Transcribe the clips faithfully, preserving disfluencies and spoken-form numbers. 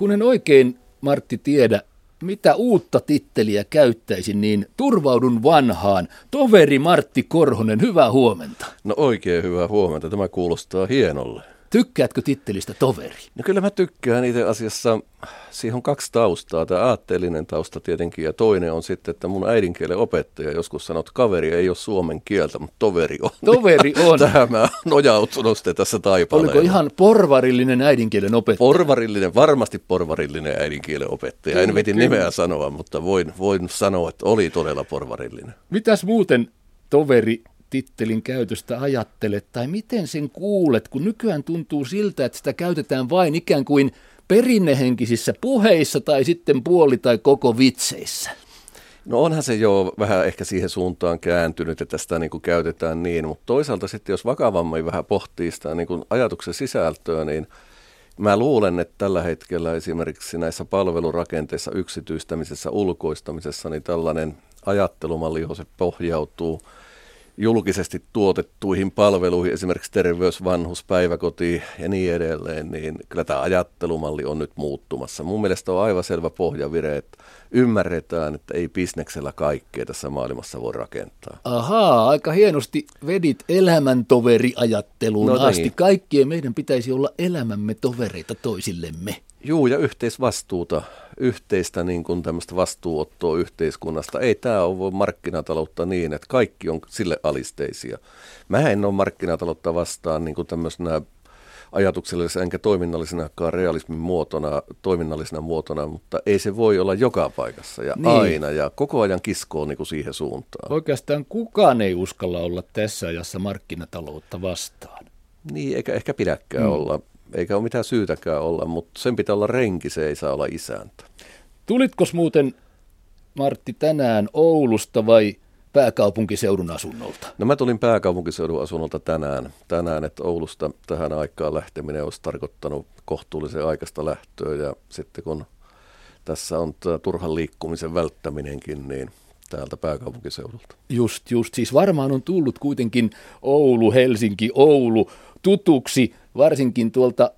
Kun en oikein, Martti, tiedä, mitä uutta titteliä käyttäisin, niin turvaudun vanhaan. Toveri Martti Korhonen, hyvää huomenta. No oikein hyvää huomenta. Tämä kuulostaa hienolle. Tykkäätkö tittelistä toveri? No kyllä mä tykkään itse asiassa. Siihen on kaksi taustaa. Tämä aatteellinen tausta tietenkin ja toinen on sitten, että mun äidinkielen opettaja joskus sanoi, että kaveri ei ole suomen kieltä, mutta toveri on. Toveri on. Tähän mä oon nojautunut sitten tässä taipaleella. Oliko ihan porvarillinen äidinkielen opettaja? Porvarillinen, varmasti porvarillinen äidinkielen opettaja. Kyllä, en veti kyllä. nimeä sanoa, mutta voin, voin sanoa, että oli todella porvarillinen. Mitäs muuten toveri tittelin käytöstä ajattelet, tai miten sen kuulet, kun nykyään tuntuu siltä, että sitä käytetään vain ikään kuin perinnehenkisissä puheissa tai sitten puoli- tai koko vitseissä? No onhan se jo vähän ehkä siihen suuntaan kääntynyt, että sitä niin kuin käytetään niin, mutta toisaalta sitten jos vakavammin vähän pohtii sitä niin kuin ajatuksen sisältöä, niin mä luulen, että tällä hetkellä esimerkiksi näissä palvelurakenteissa, yksityistämisessä, ulkoistamisessa, niin tällainen ajattelumalli, johon se pohjautuu julkisesti tuotettuihin palveluihin, esimerkiksi terveys, vanhus, päiväkoti ja niin edelleen, niin kyllä tämä ajattelumalli on nyt muuttumassa. Mun mielestä on aivan selvä pohjavire, että ymmärretään, että ei bisneksellä kaikkea tässä maailmassa voi rakentaa. Ahaa, aika hienosti vedit elämäntoveriajatteluun no asti. Niin. Kaikkien meidän pitäisi olla elämämme tovereita toisillemme. Juu, ja yhteisvastuuta, yhteistä niin kuin tämmöistä vastuuottoa yhteiskunnasta. Ei tämä ole markkinataloutta niin, että kaikki on sille alisteisia. Mä en ole markkinataloutta vastaan niin kuin tämmöisenä ajatuksellisena enkä toiminnallisenakaan realismin muotona, toiminnallisena muotona, mutta ei se voi olla joka paikassa ja niin. aina ja koko ajan kiskoo niin kuin siihen suuntaan. Oikeastaan kukaan ei uskalla olla tässä ajassa markkinataloutta vastaan. Niin, eikä ehkä pidäkään mm. olla. Eikä ole mitään syytäkään olla, mutta sen pitää olla renki, se ei saa olla isäntä. Tulitkos muuten, Martti, tänään Oulusta vai pääkaupunkiseudun asunnolta? No mä tulin pääkaupunkiseudun asunnolta tänään, tänään että Oulusta tähän aikaan lähteminen olisi tarkoittanut kohtuullisen aikaista lähtöä ja sitten kun tässä on turhan liikkumisen välttäminenkin, niin täältä pääkaupunkiseudulta. Just, just. Siis varmaan on tullut kuitenkin Oulu, Helsinki, Oulu tutuksi, varsinkin tuolta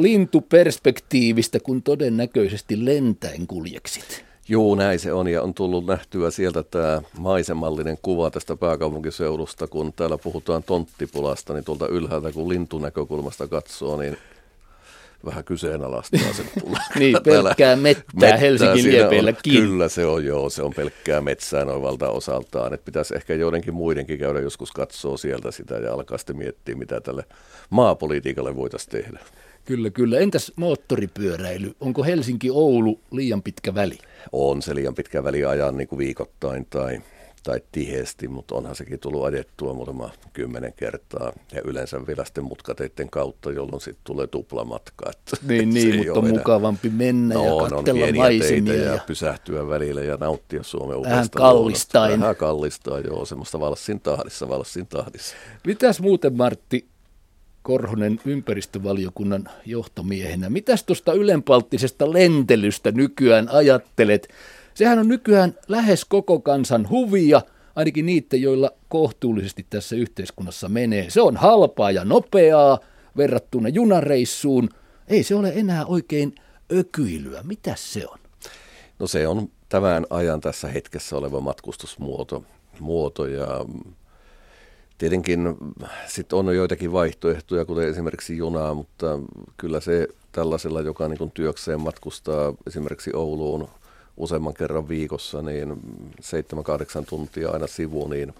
lintuperspektiivistä, kun todennäköisesti lentäen kuljeksit. Joo, näin se on ja on tullut nähtyä sieltä tämä maisemallinen kuva tästä pääkaupunkiseudusta, kun täällä puhutaan tonttipulasta, niin tuolta ylhäältä kun lintunäkökulmasta katsoo, niin vähän kyseenalaistaa sen puolella. Niin, pelkkää mettää, mettää Helsingin liepeilläkin. Kyllä se on, joo, se on pelkkää metsää noin valtaosaltaan. Että pitäisi ehkä joidenkin muidenkin käydä joskus katsoa sieltä sitä ja alkaa sitten miettiä, mitä tälle maapolitiikalle voitaisiin tehdä. Kyllä, kyllä. Entäs moottoripyöräily? Onko Helsinki-Oulu liian pitkä väli? On se liian pitkä väli ajan niin kuin viikoittain tai, tai tiheesti, mutta onhan sekin tullut ajettua muutama kymmenen kertaa ja yleensä vielä sitten mutkateiden kautta, jolloin sitten tulee tuplamatka. Niin, niin mutta on enää mukavampi mennä no, ja katsella on maisemia. Ja, ja pysähtyä välillä ja nauttia Suomen uudesta vähän kallistain. Vähän kallistaa, joo, semmoista valssin tahdissa, valssin tahdissa. Mitäs muuten, Martti Korhonen, ympäristövaliokunnan johtomiehenä, mitäs tuosta ylenpalttisesta lentelystä nykyään ajattelet? Sehän on nykyään lähes koko kansan huvia, ainakin niiden, joilla kohtuullisesti tässä yhteiskunnassa menee. Se on halpaa ja nopeaa verrattuna junareissuun. Ei se ole enää oikein ökyilyä. Mitäs se on? No se on tämän ajan tässä hetkessä oleva matkustusmuoto muoto ja tietenkin sitten on joitakin vaihtoehtoja, kuten esimerkiksi junaa, mutta kyllä se tällaisella, joka niin kuin työkseen matkustaa esimerkiksi Ouluun useamman kerran viikossa, niin seitsemän kahdeksan tuntia aina sivuun, niin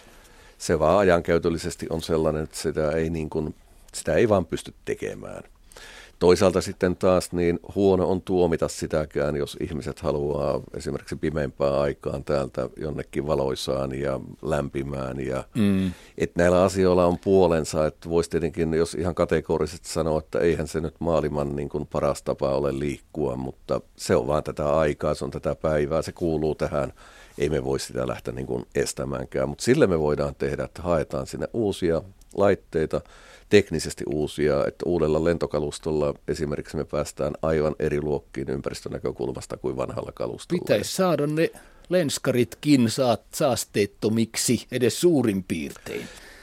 se vaan ajankäytöllisesti on sellainen, että sitä ei, niin kuin, sitä ei vaan pysty tekemään. Toisaalta sitten taas niin huono on tuomita sitäkään, jos ihmiset haluaa esimerkiksi pimeämpään aikaan täältä jonnekin valoisaan ja lämpimään. Ja mm. että näillä asioilla on puolensa, että voisi tietenkin, jos ihan kategorisesti sanoa, että eihän se nyt maailman niin kuin paras tapa ole liikkua, mutta se on vaan tätä aikaa, se on tätä päivää, se kuuluu tähän. Ei me voi sitä lähteä niin kuin estämäänkään, mutta sille me voidaan tehdä, että haetaan sinne uusia laitteita, teknisesti uusia, että uudella lentokalustolla esimerkiksi me päästään aivan eri luokkiin ympäristönäkökulmasta kuin vanhalla kalustolla. Pitäisi saada ne lenskaritkin saasteettomiksi edes suurin piirtein.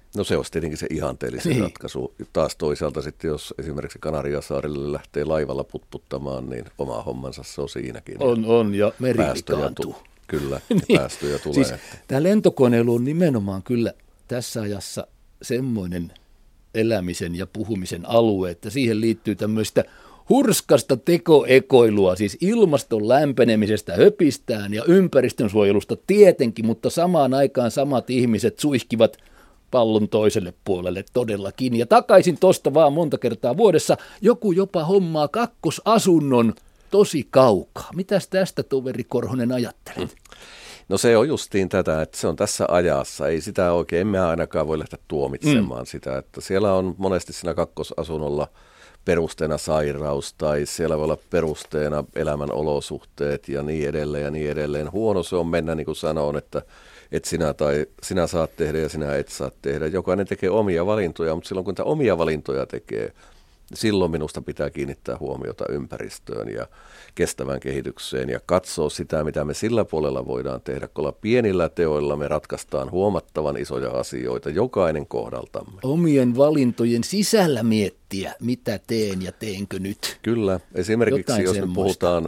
No se olisi tietenkin se ihanteellisin niin. ratkaisu. Taas toisaalta sitten, jos esimerkiksi Kanariasaarille lähtee laivalla putputtamaan, niin oma hommansa se on siinäkin. On, on ja meri päästöjä vikaantuu. Tu- kyllä, niin. ja päästöjä tulee. Siis, tämä lentokoneilu on nimenomaan kyllä tässä ajassa semmoinen elämisen ja puhumisen alue, että siihen liittyy tämmöistä hurskasta tekoekoilua, siis ilmaston lämpenemisestä höpistään ja ympäristönsuojelusta tietenkin, mutta samaan aikaan samat ihmiset suihkivat pallon toiselle puolelle todellakin. Ja takaisin tosta vaan monta kertaa vuodessa joku jopa hommaa kakkosasunnon tosi kaukaa. Mitäs tästä, toveri Korhonen, ajattelet? No se on justiin tätä, että se on tässä ajassa. Ei sitä oikein, emme ainakaan voi lähteä tuomitsemaan mm. sitä, että siellä on monesti siinä kakkosasunnolla perusteena sairaus tai siellä voi olla perusteena elämän olosuhteet ja niin edelleen ja niin edelleen. Huono se on mennä, niin kuin sanoin, että et sinä, tai, sinä saat tehdä ja sinä et saa tehdä. Jokainen tekee omia valintoja, mutta silloin kun niitä omia valintoja tekee, silloin minusta pitää kiinnittää huomiota ympäristöön ja kestävään kehitykseen ja katsoa sitä, mitä me sillä puolella voidaan tehdä, kun pienillä teoilla me ratkaistaan huomattavan isoja asioita, jokainen kohdaltamme. Omien valintojen sisällä miettiä, mitä teen ja teenkö nyt. Kyllä, esimerkiksi jotain jos semmoista. Me puhutaan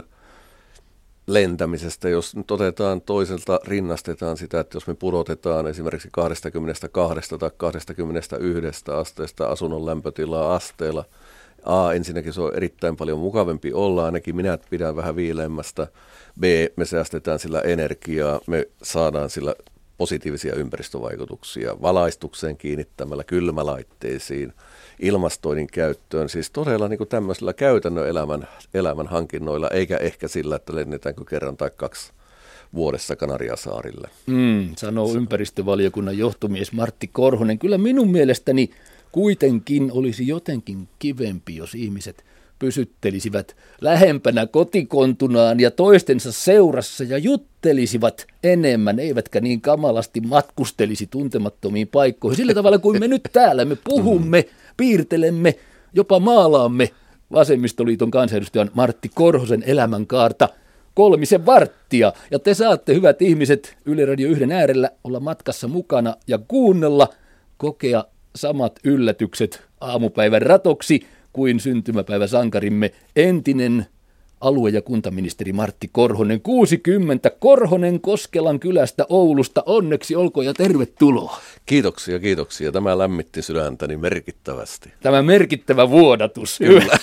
lentämisestä, jos nyt otetaan toiselta, rinnastetaan sitä, että jos me pudotetaan esimerkiksi kaksikymmentäkaksi tai kaksikymmentäyksi asteesta asunnon lämpötilaa asteella, A, ensinnäkin se on erittäin paljon mukavampi olla, ainakin minä pidän vähän viileämmästä. B, me säästetään sillä energiaa, me saadaan sillä positiivisia ympäristövaikutuksia valaistukseen kiinnittämällä, kylmälaitteisiin, ilmastoinnin käyttöön, siis todella niin kuin tämmöisellä käytännön elämän, elämän hankinnoilla, eikä ehkä sillä, että lennetäänkö kerran tai kaksi vuodessa Kanariasaarille. Mm, sanoo ympäristövaliokunnan johtomies Martti Korhonen. Kyllä minun mielestäni kuitenkin olisi jotenkin kivempi, jos ihmiset pysyttelisivät lähempänä kotikontunaan ja toistensa seurassa ja juttelisivat enemmän, eivätkä niin kamalasti matkustelisi tuntemattomiin paikkoihin. Sillä tavalla kuin me nyt täällä, me puhumme, piirtelemme, jopa maalaamme Vasemmistoliiton kansanedustajan Martti Korhosen elämänkaarta kolmisen varttia. Ja te saatte, hyvät ihmiset, Yle Radio yhden äärellä olla matkassa mukana ja kuunnella, kokea samat yllätykset aamupäivän ratoksi kuin syntymäpäiväsankarimme entinen alue- ja kuntaministeri Martti Korhonen. kuusikymmentä Korhonen Koskelan kylästä Oulusta. Onneksi olkoon ja tervetuloa. Kiitoksia, kiitoksia. Tämä lämmitti sydäntäni merkittävästi. Tämä merkittävä vuodatus. Kyllä.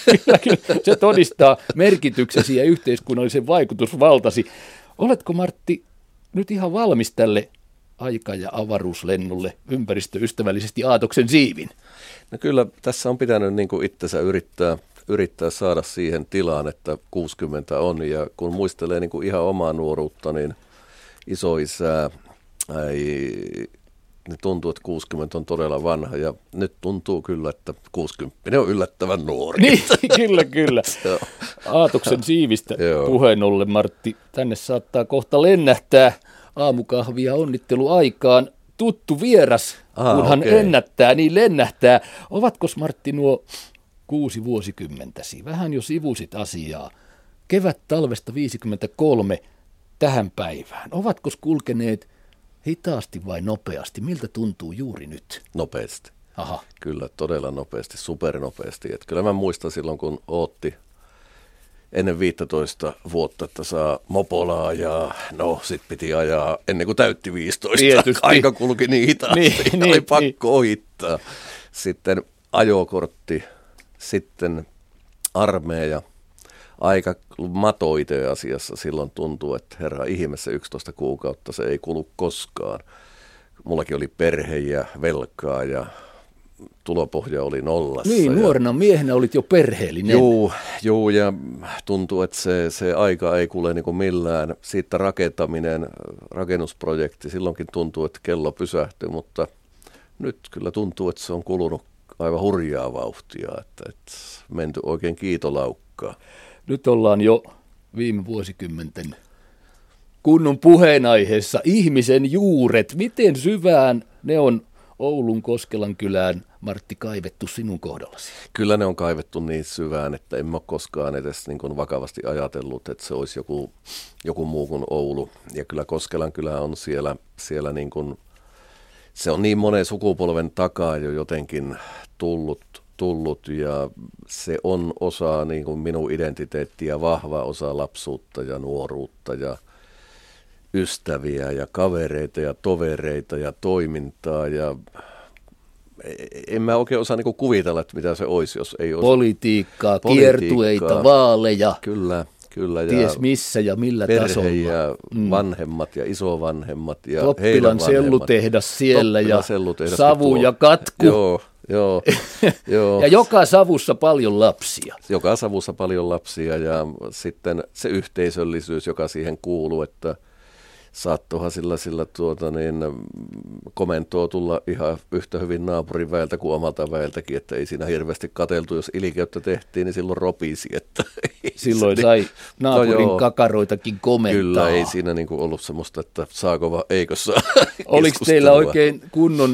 Se todistaa merkityksesi ja yhteiskunnallisen vaikutusvaltasi. Oletko, Martti, nyt ihan valmis tälle aika- ja avaruuslennolle ympäristöystävällisesti Aatoksen siivin? No kyllä tässä on pitänyt niin kuin itsensä yrittää, yrittää saada siihen tilaan, että kuusikymmentä on. Ja kun muistelee niin kuin ihan omaa nuoruutta, niin isoisää, ei, niin tuntuu, että kuusikymmentä on todella vanha. Ja nyt tuntuu kyllä, että kuusikymmentä on yllättävän nuori. Niin, kyllä, kyllä. Aatoksen siivistä puheen ollen, Martti, tänne saattaa kohta lennähtää aamukahvia onnitteluaikaan tuttu vieras, ah, kunhan okay. ennättää, niin lennähtää. Ovatko, Martti, nuo kuusi vuosikymmentäsi? Vähän jo sivusit asiaa. Kevät talvesta viisikymmentäkolme tähän päivään. Ovatko kulkeneet hitaasti vai nopeasti? Miltä tuntuu juuri nyt? Nopeasti. Aha. Kyllä, todella nopeasti, supernopeasti. Et kyllä mä muistan silloin, kun ootti ennen viisitoista vuotta, että saa mopolaa ja no sit piti ajaa ennen kuin täytti viisitoista. Tietysti. Aika kulki niin hitaasti, niin, oli niin, pakko niin. ohittaa. Sitten ajokortti, sitten armeija. Aika mato itse asiassa silloin tuntuu, että herra ihmeessä yksitoista kuukautta se ei kulu koskaan. Mullakin oli perhe ja velkaa ja tulopohja oli nollassa. Niin, nuorena miehenä olit jo perheellinen. Joo, joo ja tuntuu, että se, se aika ei kule niin kuin millään. Siitä rakentaminen, rakennusprojekti, silloinkin tuntuu, että kello pysähtyy, mutta nyt kyllä tuntuu, että se on kulunut aivan hurjaa vauhtia, että, että menty oikein kiitolaukkaa. Nyt ollaan jo viime vuosikymmenten kunnon puheenaiheessa ihmisen juuret. Miten syvään ne on Oulun Koskelan kylään, Martti, kaivettu sinun kohdallasi? Kyllä ne on kaivettu niin syvään, että en ole koskaan edes niin kuin vakavasti ajatellut, että se olisi joku, joku muu kuin Oulu. Ja kyllä Koskelan kylä on siellä, siellä niin kuin se on niin monen sukupolven takaa jo jotenkin tullut, tullut ja se on osa niin kuin minun identiteettiä, vahva osa lapsuutta ja nuoruutta ja ystäviä ja kavereita ja tovereita ja toimintaa ja en mä oikein osaa niinku kuvitella, että mitä se olisi, jos ei olisi. Politiikkaa, Politiikkaa, kiertueita, vaaleja. Kyllä, kyllä. Ties missä ja millä perhe tasolla. Ja mm. vanhemmat ja isovanhemmat ja Koppilan sellutehdas siellä Toppilan ja sellutehdas savu ja katku. Joo, joo, joo. Ja joka savussa paljon lapsia. Joka savussa paljon lapsia ja sitten se yhteisöllisyys, joka siihen kuuluu, että saattohan sillä, sillä tuota, niin, komentoa tulla ihan yhtä hyvin naapurin väeltä kuin omalta väeltäkin, että ei siinä hirveästi katseltu, jos ilkeyttä tehtiin, niin silloin ropisi. Että silloin se, sai naapurin no kakaroitakin komentaa. Kyllä, ei siinä niin kuin ollut semmoista, että saako vai eikö saa. Oliko teillä oikein kunnon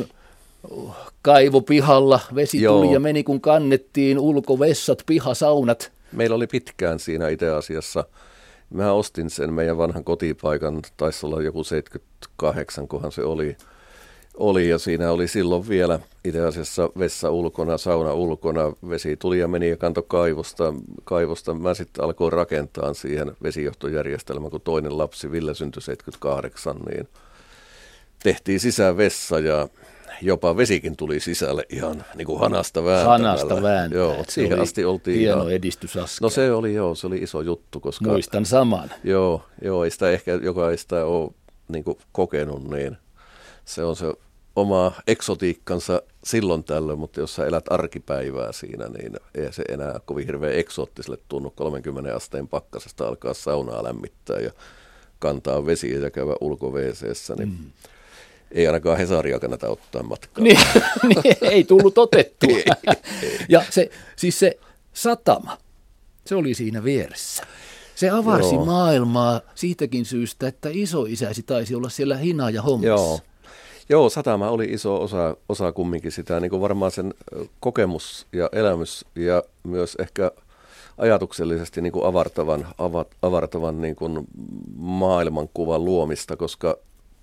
kaivo pihalla, vesi Joo. tuli ja meni kun kannettiin, ulkovessat, pihasaunat? Meillä oli pitkään siinä itse asiassa. Mä ostin sen meidän vanhan kotipaikan, taisi olla joku seitsemänkymmentäkahdeksan, kohan se oli, oli ja siinä oli silloin vielä itse asiassa vessa ulkona, sauna ulkona, vesi tuli ja meni ja kantoi kaivosta. kaivosta. Mä sitten alkoin rakentaa siihen vesijohtojärjestelmän, kun toinen lapsi, Ville, syntyi seitsemänkymmentäkahdeksan, niin tehtiin sisään vessa ja jopa vesikin tuli sisälle ihan niin kuin hanasta vääntämällä. Hanasta vääntämällä. Joo, siihen asti oltiin hieno ihan edistysaskel. No se oli, joo, se oli iso juttu. Koska, muistan saman. Joo, joo, ei sitä ehkä, joka ei sitä ole niin kuin kokenut, niin se on se oma eksotiikkansa silloin tällöin, mutta jos sä elät arkipäivää siinä, niin ei se enää kovin hirveän eksoottiselle tunnu. kolmenkymmenen asteen pakkasesta alkaa saunaa lämmittää ja kantaa vesiä ja käydä ulko-WC:ssä, niin mm. ei ainakaan Hesaria kannata ottaa matkaa. Niin, niin, ei tullut otettua. ei, ei. Ja se, siis se satama, se oli siinä vieressä. Se avarsi Joo. maailmaa siitäkin syystä, että isoisäsi taisi olla siellä hina ja hommassa. Joo. Joo, satama oli iso osa, osa kumminkin sitä, niin kuin varmaan sen kokemus ja elämys ja myös ehkä ajatuksellisesti niin kuin avartavan, avat, avartavan niin kuin maailmankuvan luomista, koska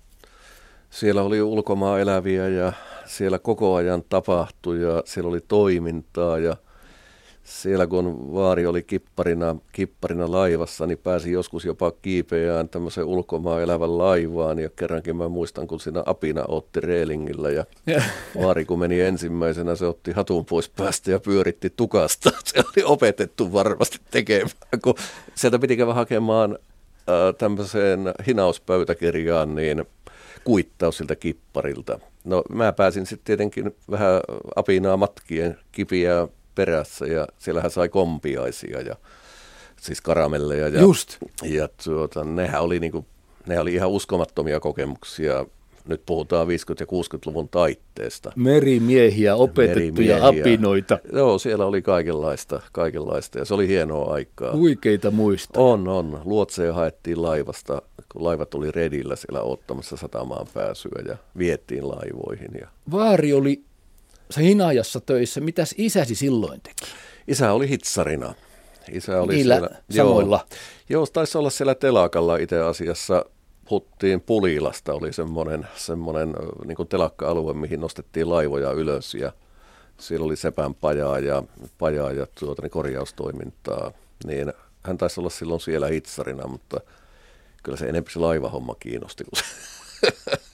siellä oli ulkomaan eläviä ja siellä koko ajan tapahtui ja siellä oli toimintaa ja siellä kun vaari oli kipparina, kipparina laivassa, niin pääsi joskus jopa kiipeään tämmöisen ulkomaan elävän laivaan. Ja kerrankin mä muistan, kun siinä apina otti reelingillä ja vaari kun meni ensimmäisenä, se otti hatun pois päästä ja pyöritti tukasta. Se oli opetettu varmasti tekemään, kun sieltä piti käydä hakemaan äh, tämmöiseen hinauspöytäkirjaan niin kuittaus siltä kipparilta. No mä pääsin sitten tietenkin vähän apinaa matkien kipiä perässä ja siellähän sai kompiaisia ja siis karamelleja ja, Just. ja tuota, nehän, oli niinku, nehän oli ihan uskomattomia kokemuksia. Nyt puhutaan viisikymmentä- ja kuusikymmentäluvun taitteesta. Merimiehiä, opetettuja Merimiehiä. apinoita. Joo, siellä oli kaikenlaista, kaikenlaista ja se oli hienoa aikaa. Huikeita muista. On, on. Luotseja haettiin laivasta, kun laivat oli redillä siellä ottamassa satamaan pääsyä ja viettiin laivoihin. Ja vaari oli Hinajassa töissä. Mitäs isäsi silloin teki? Isä oli hitsarina. Isä oli Niillä siellä, samoilla? Joo, joo, taisi olla siellä telakalla itse asiassa. Puhuttiin Pulilasta, oli semmoinen, semmoinen niin kuin telakka-alue, mihin nostettiin laivoja ylös ja siellä oli sepän pajaa ja, pajaa ja tuota, niin korjaustoimintaa. Niin hän taisi olla silloin siellä hitsarina, mutta kyllä se enemmän se laivahomma kiinnosti kuin se,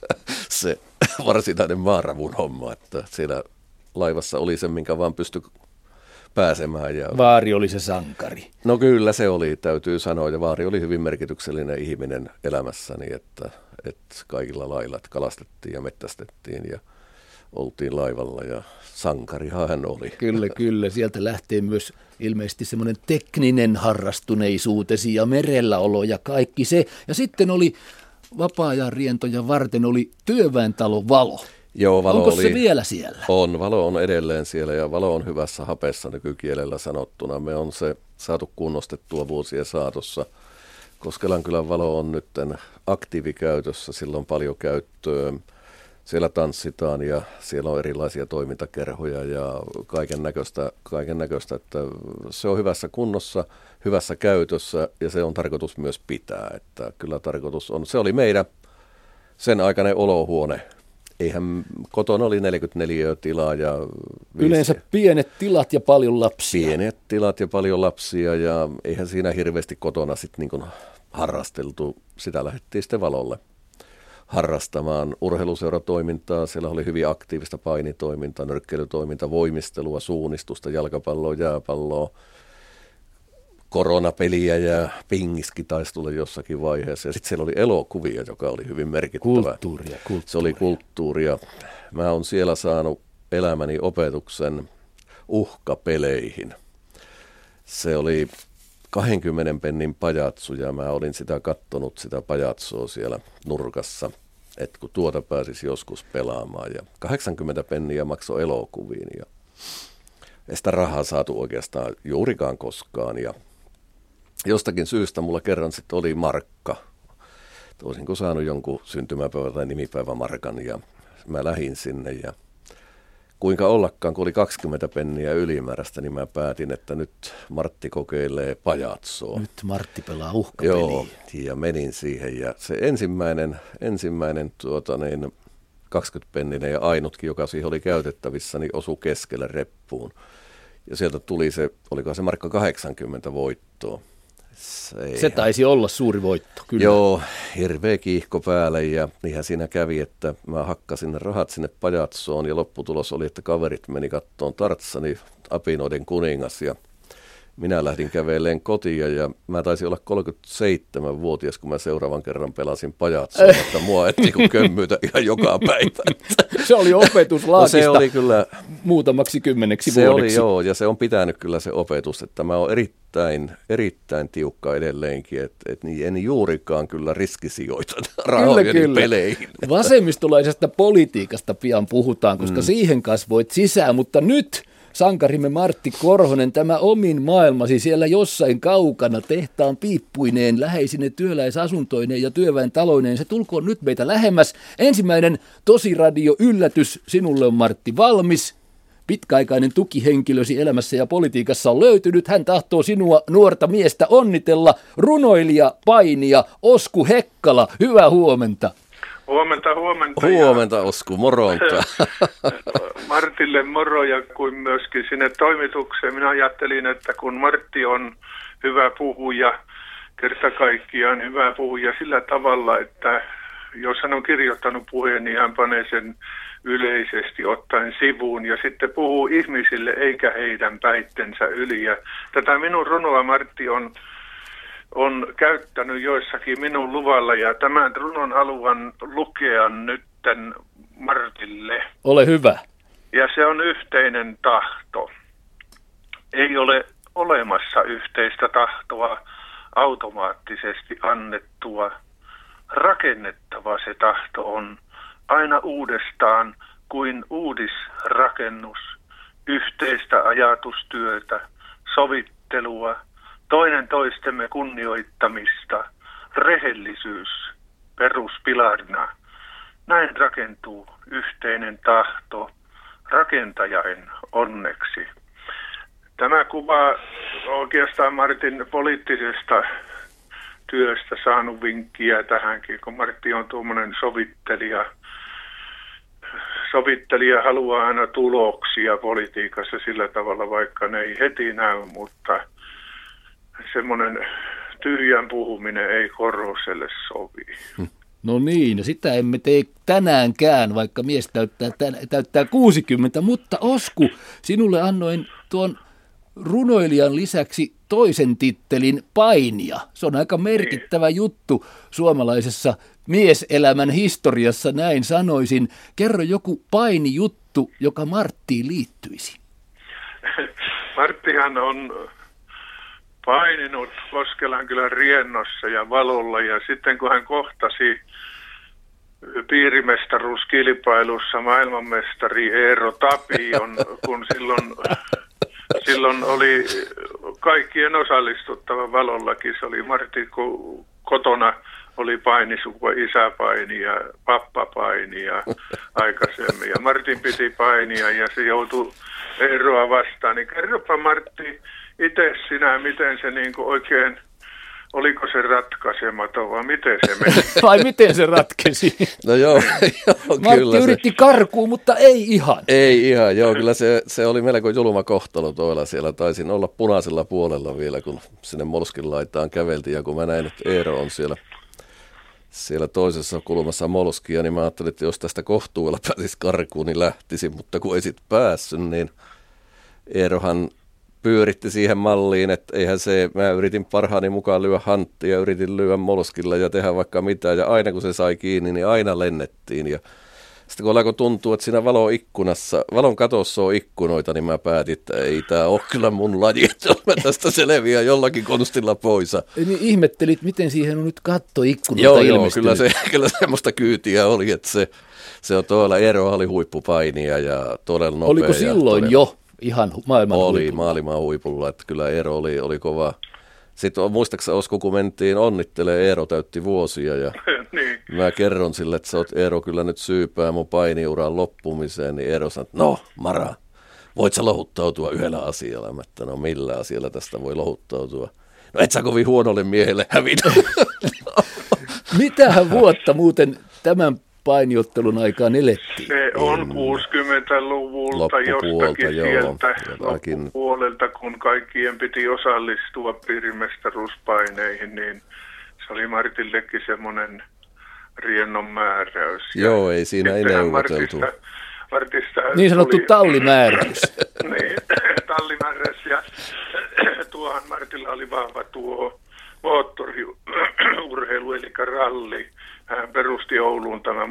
se varsinainen maaravun homma, että siellä laivassa oli se, minkä vaan pystyi pääsemään. Ja vaari oli se sankari. No kyllä se oli, täytyy sanoa, ja vaari oli hyvin merkityksellinen ihminen elämässäni, että, että kaikilla lailla että kalastettiin ja mettästettiin ja oltiin laivalla ja sankarihan hän oli. Kyllä, kyllä. Sieltä lähtee myös ilmeisesti semmoinen tekninen harrastuneisuutesi ja merelläolo ja kaikki se. Ja sitten oli vapaa-ajan rientoja varten oli työväentalo Valo. Joo, Valo Onko oli, se vielä siellä? On, Valo on edelleen siellä ja Valo on hyvässä hapessa nykykielellä sanottuna. Me on se saatu kunnostettua vuosien saatossa. Koskelan Valo on nyt aktiivikäytössä, sillä on paljon käyttöä. Siellä tanssitaan ja siellä on erilaisia toimintakerhoja ja kaiken näköistä, kaiken näköistä, että se on hyvässä kunnossa, hyvässä käytössä ja se on tarkoitus myös pitää. Että kyllä tarkoitus on, se oli meidän sen aikainen olohuone. eihän kotona oli neljäkymmentäneljä tilaa ja yleensä pienet tilat ja paljon lapsia. Pienet tilat ja paljon lapsia ja eihän siinä hirveästi kotona sitten niin harrasteltu. Sitä lähdettiin sitten Valolle harrastamaan urheiluseuratoimintaa. Siellä oli hyvin aktiivista painitoimintaa, nyrkkeilytoimintaa, voimistelua, suunnistusta, jalkapalloa, jääpalloa, koronapeliä ja pingiski taisi tulla jossakin vaiheessa. Ja sitten siellä oli elokuvia, joka oli hyvin merkittävä. Kulttuuria, kulttuuria. Se oli kulttuuria. Mä oon siellä saanut elämäni opetuksen uhkapeleihin. Se oli kahdenkymmenen pennin pajatsu ja mä olin sitä kattonut, sitä pajatsoa siellä nurkassa, että kun tuota pääsisi joskus pelaamaan. Ja kahdeksankymmentä penniä maksoi elokuviin ja ei sitä rahaa saatu oikeastaan juurikaan koskaan. Ja jostakin syystä mulla kerran sitten oli markka. Olisinko saanut jonkun syntymäpäivä- tai nimipäivämarkan ja mä lähdin sinne ja kuinka ollakaan, kun oli kaksikymmentä penniä ylimääräistä, niin mä päätin, että nyt Martti kokeilee pajatsoa. Nyt Martti pelaa uhkapeliä. Joo, ja menin siihen. Ja se ensimmäinen, ensimmäinen tuota niin, kaksikymmentä penninen ja ainutkin, joka siihen oli käytettävissä, niin osui keskelle reppuun. Ja sieltä tuli se, oliko se markka kahdeksankymmentä voittoa. Se, se taisi olla suuri voitto, kyllä. Joo, hirveä kiihko päälle ja niinhän siinä kävi, että mä hakkasin ne rahat sinne pajatsoon ja lopputulos oli, että kaverit meni kattoon Tartsani, apinoiden kuningas ja minä lähdin käveleen kotiin ja mä taisin olla kolmekymmentäseitsemänvuotias, kun mä seuraavan kerran pelasin pajatsoon, että mua etti kun kömmyytä ihan joka päivä. Se oli opetus laakista no se oli kyllä, muutamaksi kymmeneksi se vuodeksi. Oli joo, ja se on pitänyt kyllä se opetus, että mä oon erittäin, erittäin tiukka edelleenkin, että et niin en juurikaan kyllä riskisijoita rahojeni peleihin. Vasemmistolaisesta politiikasta pian puhutaan, koska mm. siihen kasvoit sisään, mutta nyt sankarimme Martti Korhonen, tämä omin maailmasi siellä jossain kaukana tehtaan piippuineen, läheisine työläisasuntoineen ja työväen taloineen, se tulkoon nyt meitä lähemmäs. Ensimmäinen tosiradio-yllätys sinulle on Martti valmis. Pitkäaikainen tukihenkilösi elämässä ja politiikassa on löytynyt. Hän tahtoo sinua nuorta miestä onnitella. Runoilija, painija, Osku Hekkala, hyvää huomenta. Huomenta, huomenta. Huomenta, Osku, moronta. Martille moro ja kuin myöskin sinne toimitukseen. Minä ajattelin, että kun Martti on hyvä puhuja, kerta kaikkiaan hyvä puhuja sillä tavalla, että jos hän on kirjoittanut puheen, niin hän panee sen yleisesti ottaen sivuun ja sitten puhuu ihmisille eikä heidän päittensä yli. Ja tätä minun runoa Martti on on käyttänyt joissakin minun luvalla ja tämän runon haluan lukea nytten Martille. Ole hyvä. Ja se on yhteinen tahto. Ei ole olemassa yhteistä tahtoa automaattisesti annettua. Rakennettava se tahto on aina uudestaan kuin uudisrakennus, yhteistä ajatustyötä, sovittelua, toinen toistemme kunnioittamista, rehellisyys peruspilarina. Näin rakentuu yhteinen tahto rakentajain onneksi. Tämä kuvaa oikeastaan Martin poliittisesta työstä saanut vinkkiä tähänkin, kun Martti on tuommoinen sovittelija. Sovittelija haluaa aina tuloksia politiikassa sillä tavalla, vaikka ne ei heti näy, mutta semmoinen tyhjän puhuminen ei Korhoselle sovi. No niin, ja sitä emme tee tänäänkään, vaikka mies täyttää, täyttää kuusikymmentä, mutta Osku, sinulle annoin tuon runoilijan lisäksi toisen tittelin painija. Se on aika merkittävä niin juttu suomalaisessa mieselämän historiassa, näin sanoisin. Kerro joku painijuttu, joka Marttiin liittyisi. Marttihan on paininut Koskelan Riennossa ja Valolla ja sitten kun hän kohtasi piirimestaruuskilpailussa maailmanmestari Eero Tapion, kun silloin, silloin oli kaikkien osallistuttava Valollakin, se oli Martti, kun kotona oli painisukua, isä paini ja pappa paini ja aikaisemmin ja Martin piti painia ja se joutui Eeroa vastaan, niin kerropa Martti itse sinä, miten se niin kuin oikein oliko se ratkaisematon vai miten se meni? Vai miten se ratkesi? No joo, joo Martti kyllä yritti se, karkuun, mutta ei ihan. ei ihan, joo, kyllä se, se oli melko julma kohtalo tuolla siellä. Taisin olla punaisella puolella vielä, kun sinne Molskin laitaan käveltiin, ja kun mä näin, että Eero on siellä, siellä toisessa kulmassa Molskia, niin mä ajattelin, että jos tästä kohtuudella pääsisi karkuun, niin lähtisin, mutta kun ei sit päässyt, niin Eerohan pyöritti siihen malliin, että eihän se, mä yritin parhaani mukaan lyödä hanttia, yritin lyödä Molskilla ja tehdä vaikka mitään, ja aina kun se sai kiinni, niin aina lennettiin, ja sitten kun alkoi tuntua, että siinä valon ikkunassa, valon katossa on ikkunoita, niin mä päätin, että ei tää ole kyllä mun laji, että mä tästä selviän jollakin konstilla pois. Niin ihmettelit, miten siihen on nyt kattoikkunoita Joo, ilmestynyt. joo, kyllä, se, kyllä semmoista kyytiä oli, että se, se on tuolla, Eero oli huippupainia ja todella nopea. Oliko silloin todella, jo ihan maailman oli huipulla? maailman huipulla, että kyllä Eero oli, oli kova. Sitten muistaakseni Osku, kun mentiin onnittelee, Eero täytti vuosia ja Niin. mä kerron sille, että sä oot Eero kyllä nyt syypää mun painiuran loppumiseen, niin Eero sanoi, että no Mara, voit sä lohuttautua yhdellä asialla? Mä että no millä asialla tästä voi lohuttautua? No et sä kovin huonolle miehelle hävitä. Mitähän vuotta muuten tämän painiottelun aikaan elettiin? Se on kuusikymmentäluvulta Loppupuolta, jostakin joo, sieltä jotakin. loppupuolelta, kun kaikkien piti osallistua piirimestaruuspaineihin, niin se oli Martillekin semmoinen riennon määräys. Joo, ei siinä ei neuvoteltu. Martista, Martista Niin sanottu tuli, tallimääräys. niin, tallimääräys, ja tuohan Martilla oli vahva tuo moottoriurheilu, eli ralli. Hän perusti Ouluun tämä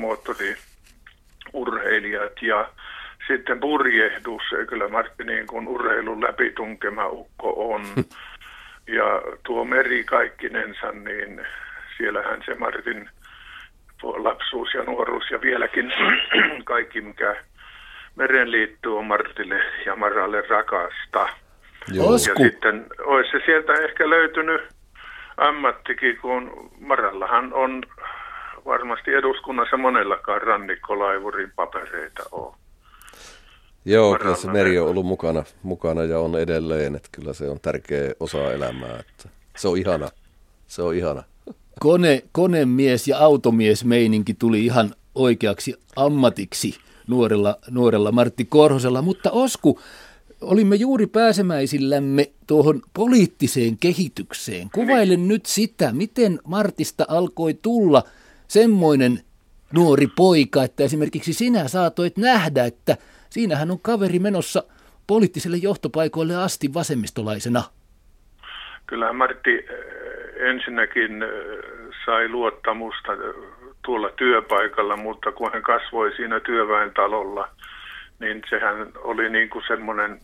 moottoriurheilijat, ja sitten purjehdus, kyllä Martti niin kuin urheilun läpitunkema ukko on, ja tuo meri kaikkinensa, niin siellähän se Martin lapsuus ja nuoruus ja vieläkin kaikki, mikä meren liittyy, on Martille ja Maralle rakasta. Joo. Osku. Ja sitten olisi se sieltä ehkä löytynyt ammattikin, kun Marallahan on varmasti eduskunnassa monellakaan rannikkolaivurin papereita on. Joo, kyllä se meri on ollut mukana, mukana ja on edelleen, että kyllä se on tärkeä osa elämää. Että se on ihana, se on ihana. Kone, konemies ja automies meininki tuli ihan oikeaksi ammatiksi nuorella, nuorella Martti Korhosella, mutta Osku, olimme juuri pääsemäisillämme tuohon poliittiseen kehitykseen. Kuvaile nyt sitä, miten Martista alkoi tulla semmoinen nuori poika, että esimerkiksi sinä saatoit nähdä, että siinähän on kaveri menossa poliittiselle johtopaikoille asti vasemmistolaisena. Kyllähän Martti ensinnäkin sai luottamusta tuolla työpaikalla, mutta kun hän kasvoi siinä työväentalolla, niin sehän oli niin kuin semmoinen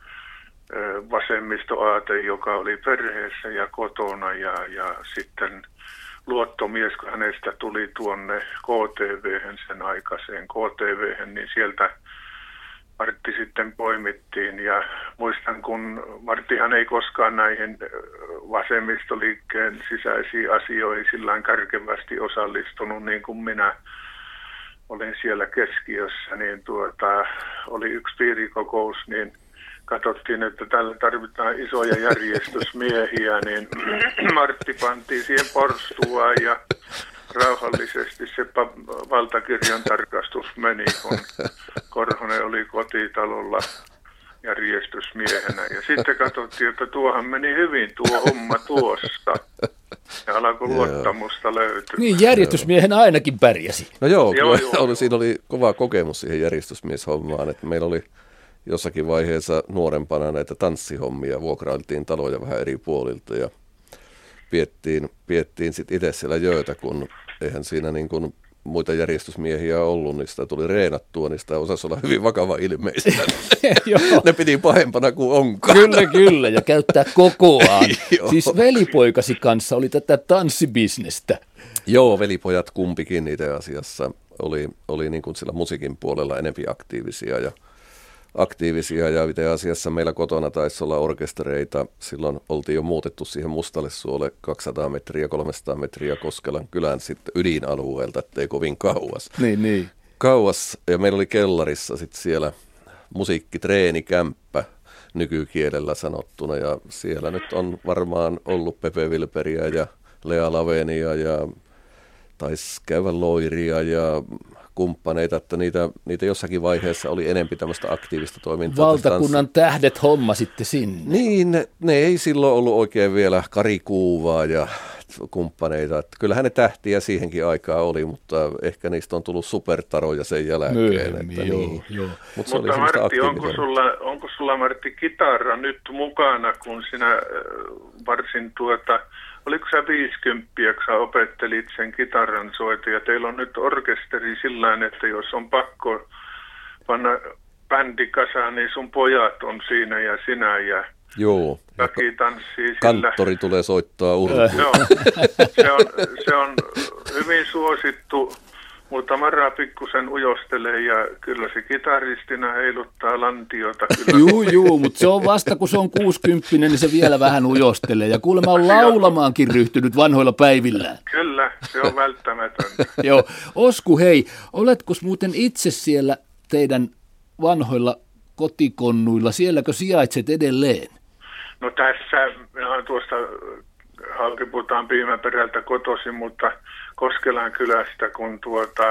vasemmistoaate, joka oli perheessä ja kotona, ja, ja sitten luottomies, kun hänestä tuli tuonne K T V:hen, sen aikaiseen K T V:hen, niin sieltä Martti sitten poimittiin, ja muistan, kun Marttihan ei koskaan näihin vasemmistoliikkeen sisäisiin asioihin sillään kärkevästi osallistunut, niin kuin minä olin siellä keskiössä, niin tuota, oli yksi piirikokous, niin katsottiin, että tällä tarvitaan isoja järjestysmiehiä, niin Martti pantiin siihen porstuaan ja rauhallisesti se valtakirjan tarkastus meni, kun Korhonen oli kotitalolla järjestysmiehenä. Ja sitten katsottiin, että tuohan meni hyvin tuo homma tuossa. Ja alkoi luottamusta löytyä. Niin, järjestysmiehen ainakin pärjäsi. No joo, Joo, joo, joo. oli, siinä oli kova kokemus siihen järjestysmieshommaan, että meillä oli jossakin vaiheessa nuorempana näitä tanssihommia, vuokrailtiin taloja vähän eri puolilta ja piettiin, piettiin sitten itse siellä jöötä, kun eihän siinä niin kuin muita järjestysmiehiä ollut, niin sitä tuli reenattua, niin sitä osasi olla hyvin vakava ilmeistä. Ne piti pahempana kuin onkaan. Kyllä, kyllä, ja käyttää kokoaan. Joo. Siis velipoikasi kanssa oli tätä tanssibisnestä. Joo, velipojat kumpikin itse asiassa oli, oli niin kuin sillä musiikin puolella enempi aktiivisia ja aktiivisia ja itse asiassa meillä kotona taisi olla orkestereita. Silloin oltiin jo muutettu siihen Mustalle suolle kaksisataa metriä, kolmesataa metriä Koskelan kylän sitten ydinalueelta, ettei kovin kauas. Niin, niin. Kauas, ja meillä oli kellarissa sitten siellä musiikkitreenikämppä. nykykielellä sanottuna. Ja siellä nyt on varmaan ollut Pepe Wilberiä ja Lea Lavenia ja taisi käydä Loiria ja kumppaneita, että niitä, niitä jossakin vaiheessa oli enempi tämmöistä aktiivista toimintaa. Valtakunnan tähdet homma sitten sinne. Niin, ne, ne ei silloin ollut oikein vielä Kari Kuuvaa ja kumppaneita. Että kyllähän ne tähtiä siihenkin aikaa oli, mutta ehkä niistä on tullut supertaroja sen jälkeen. Myöhemmin, että joo, niin. joo. Mut mutta Martti, onko sulla, onko sulla Martti kitara nyt mukana, kun sinä äh, varsin tuota, oliko sä viisikymppiä, kun sä opettelit sen kitaran soita, ja teillä on nyt orkesteri sillain, että jos on pakko panna bändi kasaan, niin sun pojat on siinä ja sinä ja joo. väki tanssii sillä. Kanttori tulee soittaa urkuun. Joo, se on, se on hyvin suosittu, mutta Mara pikkusen ujostelee ja kyllä se kitaristina heiluttaa lantiota. Juu, juu, mutta se on vasta kun se on kuusikymppinen, niin se vielä vähän ujostelee. Ja kuulemma on laulamaankin ryhtynyt vanhoilla päivillään. Kyllä, se on välttämätöntä. Joo, Osku, hei, oletko muuten itse siellä teidän vanhoilla kotikonnuilla, sielläkö sijaitset edelleen? No tässä, minä olen tuosta Halkiputaan Piimäperältä kotoisin, mutta Koskelan kylästä, kun tuota,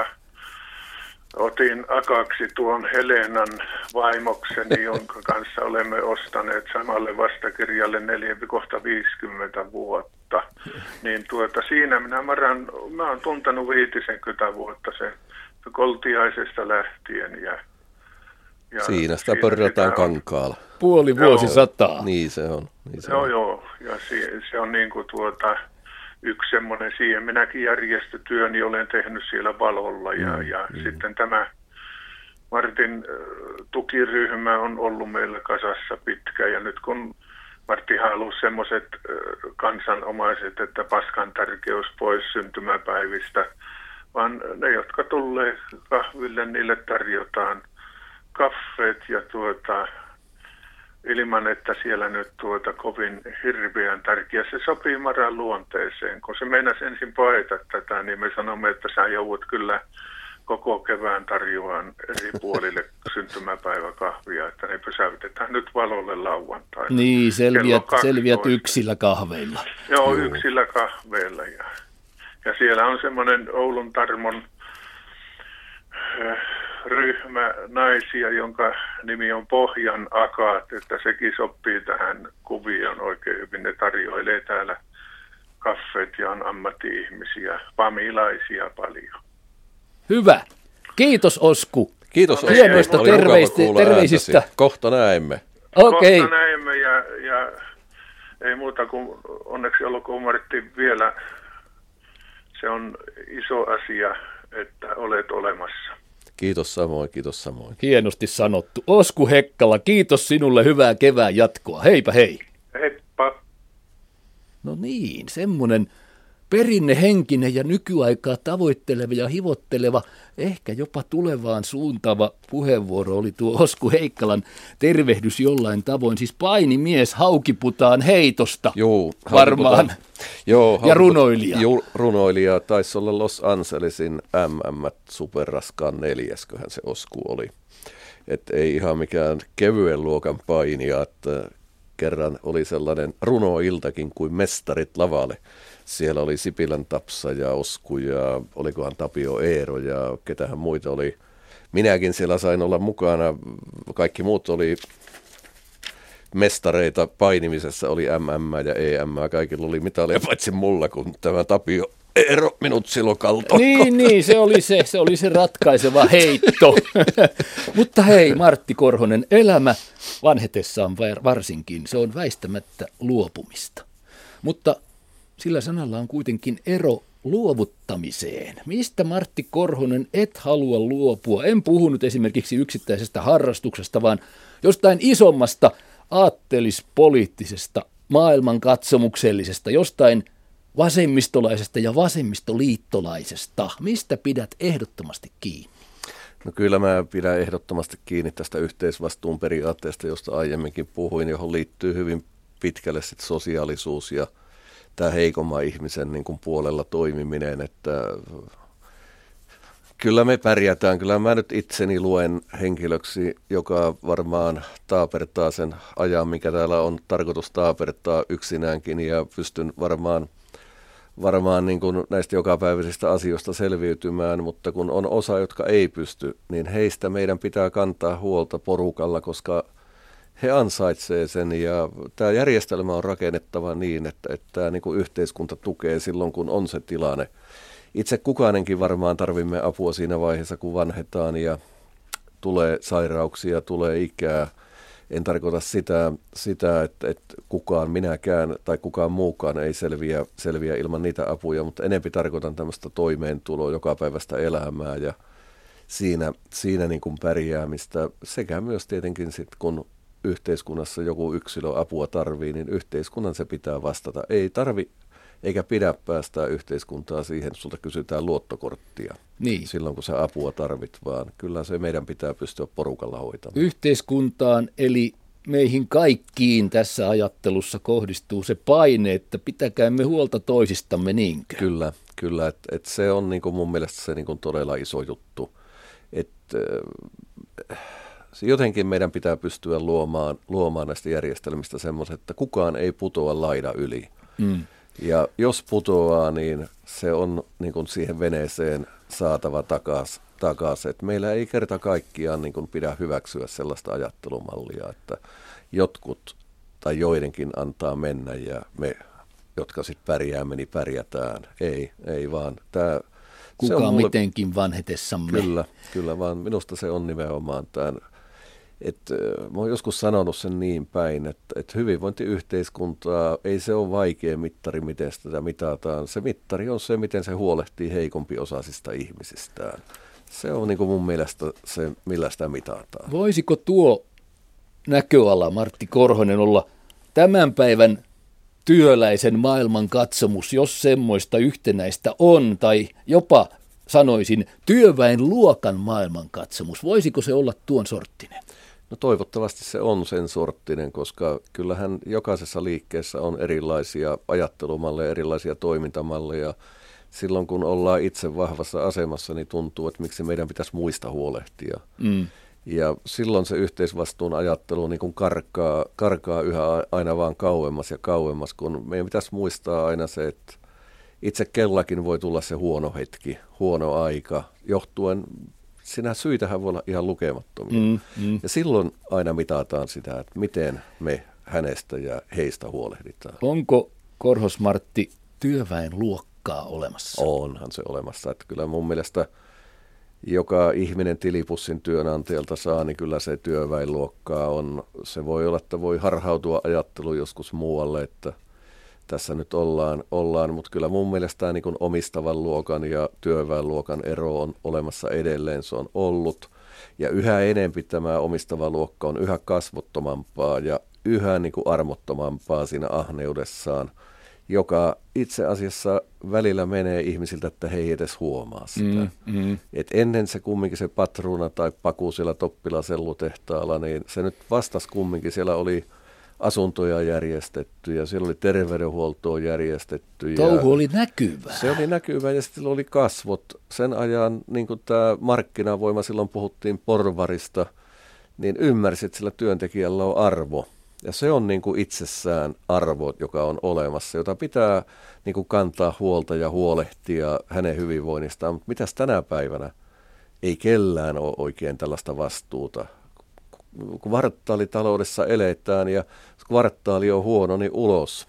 otin akaksi tuon Helenan vaimokseni, jonka kanssa olemme ostaneet samalle vastakirjalle neljä kohta viisikymmentä vuotta, niin tuota, siinä minä Maran, mä oon tuntenut viitisenkymmentä vuotta sen koltiaisesta lähtien ja Ja siinä sitä pörrätään kankaalla. Puoli vuosisataa. Niin se on. Niin se joo, on. joo. Ja se, se on niin kuin tuota, yksi semmoinen siihen. Minäkin järjestötyöni olen tehnyt siellä Valolla. Ja, mm, ja mm. sitten tämä Martin äh, tukiryhmä on ollut meillä kasassa pitkään. Ja nyt kun Martti halusi semmoiset äh, kansanomaiset, että paskan tärkeys pois syntymäpäivistä, vaan ne, jotka tulee kahville, niille tarjotaan kaffeet ja tuota, ilman, että siellä nyt tuota kovin hirveän tärkeä. Se sopii Maran luonteeseen. Kun se meinasi ensin paeta tätä, niin me sanomme, että sä joudut kyllä koko kevään tarjoaan eri puolille syntymäpäiväkahvia, että ne pysäytetään nyt Valolle lauantaina. Niin, selviät, selviät yksillä kahveilla. Joo, Joo. yksillä kahveilla. Ja, ja siellä on semmoinen Oulun Tarmon äh, ryhmä naisia, jonka nimi on Pohjan Akaat, että sekin sopii tähän kuvioon oikein hyvin. Ne tarjoilee täällä kaffeet ja on ammatti-ihmisiä, pamilaisia paljon. Hyvä. Kiitos Osku. Kiitos no, hienoista terveisistä. Kohta näemme. Okay. Kohta näemme ja, ja ei muuta kuin onneksi olkoon Martti vielä. Se on iso asia, että olet olemassa. Kiitos samoin, kiitos samoin. Hienosti sanottu. Osku Hekkala, kiitos sinulle, hyvää kevään jatkoa. Heipä hei. Heippa. No niin, semmoinen perinnehenkinen ja nykyaikaa tavoitteleva ja hivotteleva, ehkä jopa tulevaan suuntaava puheenvuoro oli tuo Osku Heikkalan tervehdys jollain tavoin. Siis painimies Haukiputaan heitosta. Joo, varmaan. Joo, ja runoilija. Joo, runoilija taisi olla Los Angelesin M M superraskaan neljäsköhän se Osku oli. Että ei ihan mikään kevyen luokan painija, että kerran oli sellainen runoiltakin kuin Mestarit lavalle. Siellä oli Sipilän Tapsa ja Osku ja olikohan Tapio Eero ja ketähän muita oli. Minäkin siellä sain olla mukana. Kaikki muut oli mestareita painimisessa, oli M M ja E M. Kaikilla oli mitalia paitsi mulla, kun tämä Tapio Eero minut silloin kaltoon. Niin, niin, se oli se, se oli se ratkaiseva heitto. Mutta hei, Martti Korhonen, elämä vanhetessaan varsinkin, se on väistämättä luopumista. Mutta sillä sanalla on kuitenkin ero luovuttamiseen. Mistä, Martti Korhonen, et halua luopua? En puhunut esimerkiksi yksittäisestä harrastuksesta, vaan jostain isommasta aattelispoliittisesta, maailmankatsomuksellisesta, jostain vasemmistolaisesta ja vasemmistoliittolaisesta. Mistä pidät ehdottomasti kiinni? No kyllä mä pidän ehdottomasti kiinni tästä yhteisvastuun periaatteesta, josta aiemminkin puhuin, johon liittyy hyvin pitkälle sit sosiaalisuus ja tämä heikomman ihmisen niin kuin puolella toimiminen, että Kyllä me pärjätään. Kyllä mä nyt itseni luen henkilöksi, joka varmaan taapertaa sen ajan, mikä täällä on tarkoitus taapertaa yksinäänkin, ja pystyn varmaan, varmaan niin kuin näistä jokapäiväisistä asioista selviytymään, mutta kun on osa, jotka ei pysty, niin heistä meidän pitää kantaa huolta porukalla, koska he ansaitsee sen, ja tämä järjestelmä on rakennettava niin, että, että tämä niin kuin yhteiskunta tukee silloin, kun on se tilanne. Itse kukaanenkin varmaan tarvimme apua siinä vaiheessa, kun vanhetaan ja tulee sairauksia, tulee ikää. En tarkoita sitä, sitä että, että kukaan minäkään tai kukaan muukaan ei selviä, selviä ilman niitä apuja, mutta enempi tarkoitan tämmöistä toimeentuloa, jokapäiväistä elämää ja siinä, siinä niin kuin pärjäämistä sekä myös tietenkin sitten, kun yhteiskunnassa joku yksilö apua tarvii, niin yhteiskunnan se pitää vastata. Ei tarvi eikä pidä päästää yhteiskuntaa siihen, että sulta kysytään luottokorttia niin. silloin, kun sä apua tarvit, vaan kyllä se meidän pitää pystyä porukalla hoitamaan. Yhteiskuntaan eli meihin kaikkiin tässä ajattelussa kohdistuu se paine, että pitäkäämme huolta toisistamme, niinkö? Kyllä, kyllä että et se on niin kuin mun mielestä se niin kuin todella iso juttu, että äh, jotenkin meidän pitää pystyä luomaan, luomaan näistä järjestelmistä semmoiset, että kukaan ei putoa laida yli. Mm. Ja jos putoaa, niin se on niin kuin siihen veneeseen saatava takaisin. Takas. Et meillä ei kerta kaikkiaan niin kuin pidä hyväksyä sellaista ajattelumallia, että jotkut tai joidenkin antaa mennä ja me, jotka sitten pärjäämme, niin pärjätään. Ei, ei vaan. Tää, Kuka se on mulle, mitenkin vanhetessamme. Kyllä, kyllä, vaan minusta se on nimenomaan tämän. Että mä oon joskus sanonut sen niin päin, että, että hyvinvointiyhteiskuntaa ei se ole vaikea mittari, miten sitä mitataan. Se mittari on se, miten se huolehtii heikompiosaisista ihmisistään. Se on niin kuin mun mielestä se, millä sitä mitataan. Voisiko tuo näköala, Martti Korhonen, olla tämän päivän työläisen maailman katsomus, jos semmoista yhtenäistä on, tai jopa sanoisin työväen luokan maailmankatsomus? Voisiko se olla tuon sorttinen? No toivottavasti se on sen sorttinen, koska kyllähän jokaisessa liikkeessä on erilaisia ajattelumalleja, erilaisia toimintamalleja. Silloin kun ollaan itse vahvassa asemassa, niin tuntuu, että miksi meidän pitäisi muista huolehtia. Mm. Ja silloin se yhteisvastuun ajattelu niin kuin karkaa, karkaa yhä aina vaan kauemmas ja kauemmas, kun meidän pitäisi muistaa aina se, että itse kellakin voi tulla se huono hetki, huono aika, johtuen, sinä syitähän voi olla ihan lukemattomia. Mm, mm. Ja silloin aina mitataan sitä, että miten me hänestä ja heistä huolehditaan. Onko, Korhos Martti, työväen luokkaa olemassa? Onhan se olemassa. Että kyllä mun mielestä joka ihminen tilipussin työnantajalta saa, niin kyllä se työväenluokkaa on. Se voi olla, että voi harhautua ajattelu joskus muualle, että tässä nyt ollaan, ollaan, mutta kyllä mun mielestä tämä niin kuin omistavan luokan ja työväenluokan ero on olemassa edelleen, se on ollut. Ja yhä enempi tämä omistava luokka on yhä kasvottomampaa ja yhä niin kuin armottomampaa siinä ahneudessaan, joka itse asiassa välillä menee ihmisiltä, että he ei edes huomaa sitä. Mm, mm. Et ennen se kumminkin se patruuna tai paku siellä Toppilan sellutehtaalla, niin se nyt vastasi kumminkin, siellä oli asuntoja järjestetty ja siellä oli terveydenhuoltoa järjestetty. Touhu oli näkyvää. Se oli näkyvää ja sitten oli kasvot. Sen ajan, niin kuin tämä markkinavoima, silloin puhuttiin porvarista, niin ymmärsi, että sillä työntekijällä on arvo. Ja se on niin kuin itsessään arvo, joka on olemassa, jota pitää niin kuin kantaa huolta ja huolehtia hänen hyvinvoinnistaan. Mutta mitäs tänä päivänä? Ei kellään ole oikein tällaista vastuuta. Kun kvartaalitaloudessa eletään ja kun kvartaali on huono, niin ulos.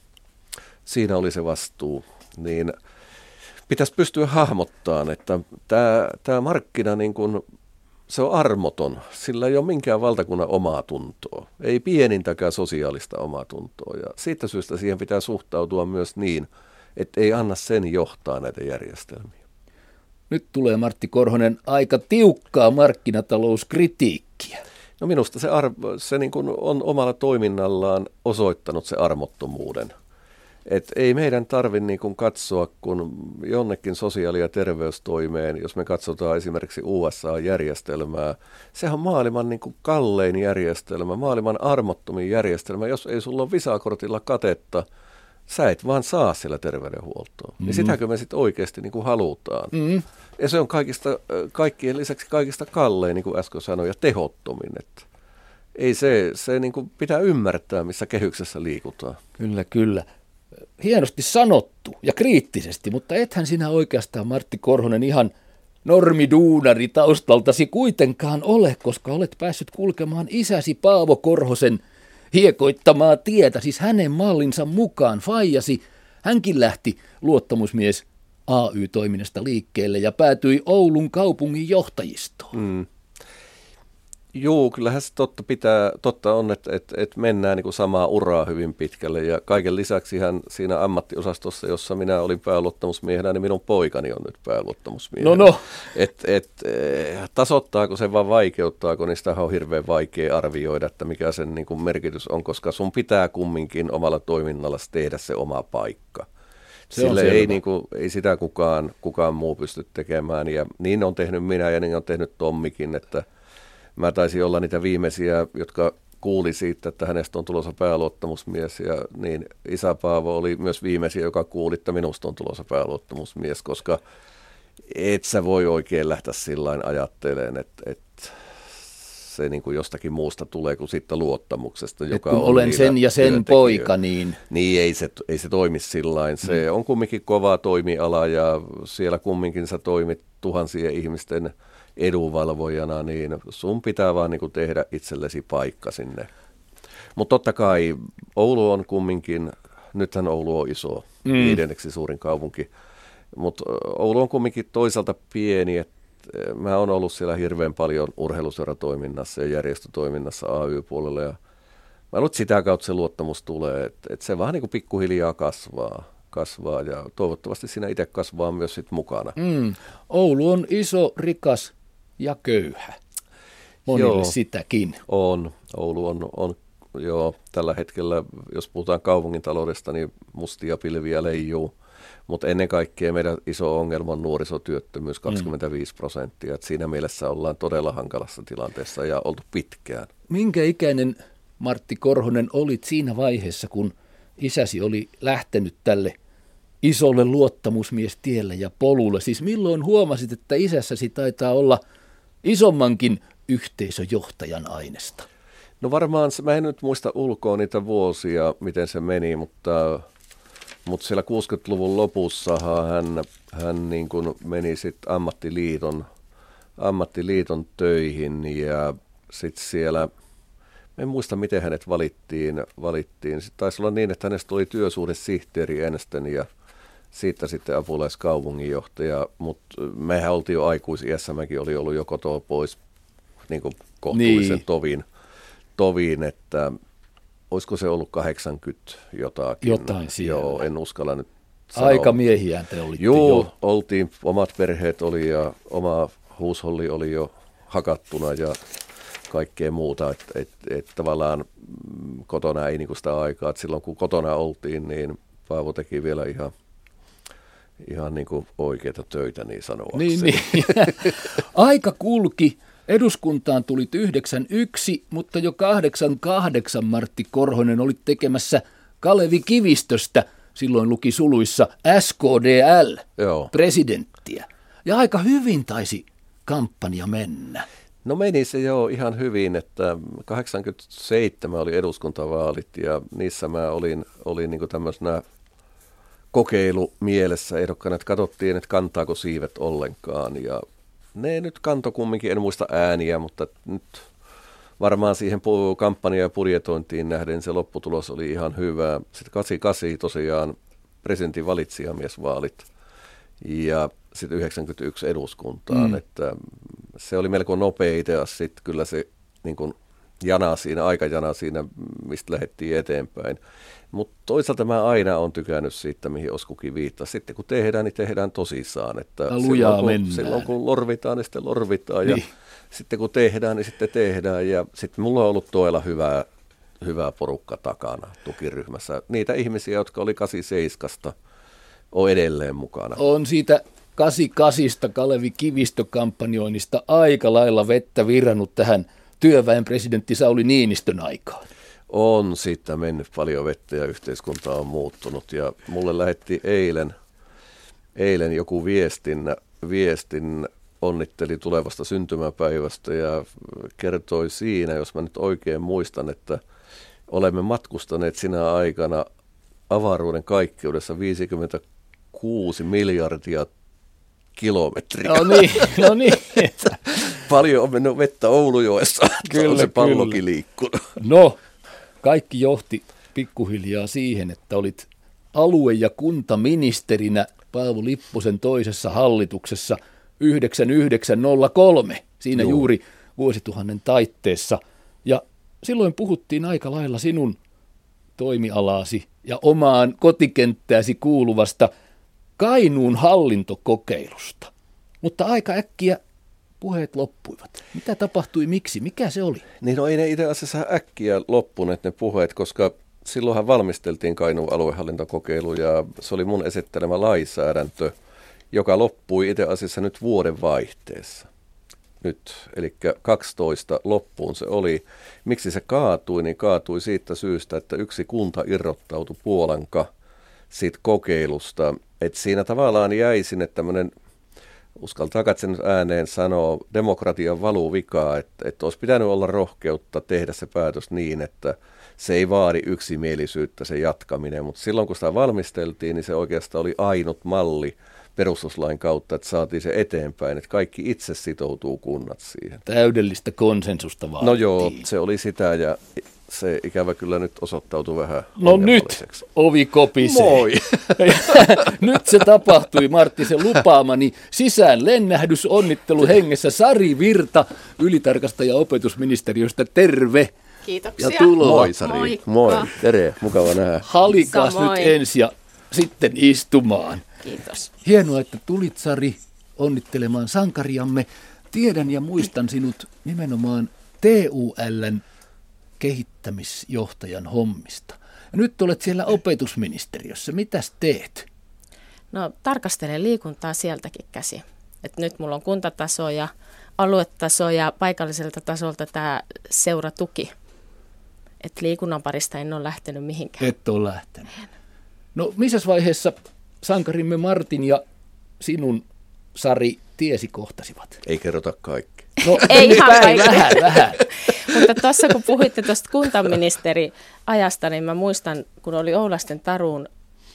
Siinä oli se vastuu. Niin pitäisi pystyä hahmottamaan, että tämä, tämä markkina niin kuin, se on armoton. Sillä ei ole minkään valtakunnan omaa tuntoa. Ei pienintäkään sosiaalista omaa tuntoa. Ja siitä syystä siihen pitää suhtautua myös niin, että ei anna sen johtaa näitä järjestelmiä. Nyt tulee, Martti Korhonen, aika tiukkaa markkinatalouskritiikkiä. No minusta se, arvo, se niin kuin on omalla toiminnallaan osoittanut se armottomuuden. Et ei meidän tarvitse niin kuin katsoa, kun jonnekin sosiaali- ja terveystoimeen, jos me katsotaan esimerkiksi U S A-järjestelmää, sehän on maailman niin kuin kallein järjestelmä, maailman armottomin järjestelmä. Jos ei sulla ole Visa-kortilla katetta, sä et vaan saa siellä terveydenhuoltoa. Mm-hmm. Ja sitäkö me sitten oikeasti niin kuin halutaan. Mm-hmm. Ja se on kaikista, kaikkien lisäksi kaikista kallein, niin kuin äsken sanoin, ja tehottomin. Että ei se, se niin kuin pitää ymmärtää, missä kehyksessä liikutaan. Kyllä, kyllä. Hienosti sanottu ja kriittisesti, mutta ethän sinä oikeastaan, Martti Korhonen, ihan normiduunari taustaltasi kuitenkaan ole, koska olet päässyt kulkemaan isäsi Paavo Korhosen hiekoittamaa tietä, siis hänen mallinsa mukaan. Faijasi, hänkin lähti luottamusmies A Y-toiminnasta liikkeelle ja päätyi Oulun kaupungin johtajistoon. Mm. Joo, kyllähän se totta, pitää, totta on, että, että, että mennään niin kuin samaa uraa hyvin pitkälle. Ja kaiken lisäksi hän siinä ammattiosastossa, jossa minä olin pääluottamusmiehenä, niin minun poikani on nyt pääluottamusmiehenä. No no. Et, et, tasoittaako se vai vaikeuttaako, niin sitä on hirveän vaikea arvioida, että mikä sen niin kuin merkitys on, koska sun pitää kumminkin omalla toiminnalla tehdä se oma paikka. Se Sille ei, niin kuin, ei sitä kukaan, kukaan muu pysty tekemään, ja niin on tehnyt minä ja niin on tehnyt Tommikin, että mä taisin olla niitä viimeisiä, jotka kuuli siitä, että hänestä on tulossa pääluottamusmies, ja niin isä Paavo oli myös viimeisiä, joka kuuli, että minusta on tulossa pääluottamusmies, koska et sä voi oikein lähteä sillain ajattelemaan, että, että se niin kuin jostakin muusta tulee kuin siitä luottamuksesta, joka on olen sen ja sen poika, niin... Niin, ei se, ei se toimi sillain. Se mm. on kumminkin kova toimiala, ja siellä kumminkin sä toimit tuhansien ihmisten edunvalvojana, niin sun pitää vaan niin kuin tehdä itsellesi paikka sinne. Mutta totta kai Oulu on kumminkin, nythän Oulu on iso, mm. viidenneksi suurin kaupunki, mutta Oulu on kumminkin toisaalta pieni, että mä oon ollut siellä hirveän paljon urheiluseuratoiminnassa ja järjestötoiminnassa A Y-puolella, ja mä luulen, että sitä kautta se luottamus tulee, että, että se vaan niin kuin pikkuhiljaa kasvaa. kasvaa ja toivottavasti siinä itse kasvaa myös sit mukana. Mm. Oulu on iso, rikas ja köyhä. Monille joo, sitäkin. On. Oulu on, on joo, tällä hetkellä, jos puhutaan kaupungin taloudesta, niin mustia pilviä leijuu. Mutta ennen kaikkea meidän iso ongelma on nuorisotyöttömyys, kaksikymmentäviisi prosenttia. Et siinä mielessä ollaan todella hankalassa tilanteessa ja oltu pitkään. Minkä ikäinen, Martti Korhonen, olit siinä vaiheessa, kun isäsi oli lähtenyt tälle isolle luottamusmiestielle ja polulle? Siis milloin huomasit, että isässäsi taitaa olla isommankin yhteisöjohtajan ainesta? No varmaan, mä en nyt muista ulkoa niitä vuosia, miten se meni, mutta, mutta siellä kuusikymmentäluvun lopussa hän, hän niin kuin meni sitten ammattiliiton, ammattiliiton töihin, ja sitten siellä... En muista, miten hänet valittiin. valittiin. Sitten taisi olla niin, että hänestä oli työsuhdesihteeri ensin ja siitä sitten apulaiskaupunginjohtaja, mutta mehän oltiin jo aikuisiässä, mäkin oli ollut jo kotoa pois niin kuin kohtuullisen niin. tovin, tovin, että olisiko se ollut kahdeksankymmentä jotakin. Jotain siellä. Joo, en uskalla nyt sanoa. Aika miehiään te olitte. Joo, jo. oltiin, omat perheet oli ja oma huusholli oli jo hakattuna ja kaikkea muuta, että et, et tavallaan kotona ei niinku sitä aikaa, että silloin kun kotona oltiin, niin Paavo teki vielä ihan, ihan niinku oikeita töitä niin sanoakseni. Niin, niin. Aika kulki, eduskuntaan tulit yhdeksänkymmentäyksi, mutta jo kahdeksankymmentäkahdeksan Martti Korhonen oli tekemässä Kalevi Kivistöstä, silloin luki suluissa S K D L, Joo. presidenttiä. Ja aika hyvin taisi kampanja mennä. No meni se jo ihan hyvin, että kahdeksankymmentäseitsemän oli eduskuntavaalit ja niissä mä olin, olin niin kuin tämmöisenä kokeilumielessä ehdokkaana, että katsottiin, että kantaako siivet ollenkaan. Ja ne nyt kantoi kumminkin, en muista ääniä, mutta nyt varmaan siihen kampanjaan ja budjetointiin nähden se lopputulos oli ihan hyvä. Sitten kahdeksankymmentäkahdeksan tosiaan presidentin valitsijamiesvaalit ja sitten yhdeksänkymmentäyksi eduskuntaan, mm. että se oli melko nopeita ja sitten kyllä se niin kuin jana siinä, aikajana siinä, mistä lähdettiin eteenpäin. Mutta toisaalta mä aina olen tykännyt siitä, mihin Oskukin viittasi. Sitten kun tehdään, niin tehdään tosissaan. Että silloin, kun, silloin kun lorvitaan, niin sitten lorvitaan. Niin. Ja sitten kun tehdään, niin sitten tehdään. Ja sitten mulla on ollut todella hyvää, hyvää porukka takana tukiryhmässä. Niitä ihmisiä, jotka oli kahdeksankymmentäseitsemän, on edelleen mukana. On siitä kahdeksankymmentäkahdeksan Kalevi Kivistö-kampanjoinnista aika lailla vettä virrannut tähän työväen presidentti Sauli Niinistön aikaan. On siitä mennyt paljon vettä ja yhteiskunta on muuttunut. Ja mulle lähetti eilen, eilen joku viestin, viestin, onnitteli tulevasta syntymäpäivästä ja kertoi siinä, jos mä nyt oikein muistan, että olemme matkustaneet sinä aikana avaruuden kaikkeudessa viisikymmentäkuusi miljardia kilometriä. No niin, no niin. Paljon on mennyt vettä Oulujoessa, kyllä, on se pallokin kyllä liikkunut. No, kaikki johti pikkuhiljaa siihen, että olit alue- ja kuntaministerinä Paavo Lipposen toisessa hallituksessa yhdeksänkymmentäyhdeksän nolla kolme, siinä Joo. juuri vuosituhannen taitteessa. Ja silloin puhuttiin aika lailla sinun toimialaasi ja omaan kotikenttääsi kuuluvasta Kainuun hallintokokeilusta. Mutta aika äkkiä puheet loppuivat. Mitä tapahtui, miksi, mikä se oli? Niin no ei ne itse asiassa äkkiä loppuneet ne puheet, koska silloinhan valmisteltiin Kainuun aluehallintokokeilu ja se oli mun esittelemä lainsäädäntö, joka loppui itse asiassa nyt vuoden vaihteessa. Nyt, eli kaksitoista loppuun se oli. Miksi se kaatui, niin kaatui siitä syystä, että yksi kunta irrottautui Puolanka siitä kokeilusta. Että siinä tavallaan jäi sinne tämmöinen, uskaltaako sen ääneen sanoa, demokratian valuvikaa, että, että olisi pitänyt olla rohkeutta tehdä se päätös niin, että se ei vaadi yksimielisyyttä se jatkaminen, mutta silloin kun sitä valmisteltiin, niin se oikeastaan oli ainut malli perustuslain kautta, että saatiin se eteenpäin, että kaikki itse sitoutuu kunnat siihen. Täydellistä konsensusta vaatii. No joo, se oli sitä ja se ikävä kyllä nyt osoittautui vähän No nyt ovi kopisee. Moi! Nyt se tapahtui, Martti, se lupaamani sisään lennähdys onnittelu hengessä. Sari Virta, ylitarkastaja opetusministeriöstä, terve. Kiitoksia. Ja tuloa. Moi Sari. Moikka. Moi, tere, mukava nähdä. Halikas Samoin. nyt ensin ja sitten istumaan. Kiitos. Hienoa, että tulit, Sari, onnittelemaan sankariamme. Tiedän ja muistan sinut nimenomaan T U L:n kehittämisjohtajan hommista. Ja nyt olet siellä opetusministeriössä. Mitäs teet? No tarkastelen liikuntaa sieltäkin käsi. Et nyt mulla on kuntataso ja aluetaso ja paikalliselta tasolta tämä seuratuki. Et liikunnan parista en ole lähtenyt mihinkään. Et ole lähtenyt. No missä vaiheessa sankarimme Martin ja sinun, Sari, tiesi kohtasivat? Ei kerrota kaikki. No Ei ihan vähän, kaikki. vähän, vähän. Mutta tuossa kun puhuitte tuosta kuntaministeriajasta, niin mä muistan, kun oli Oulaisten Taruun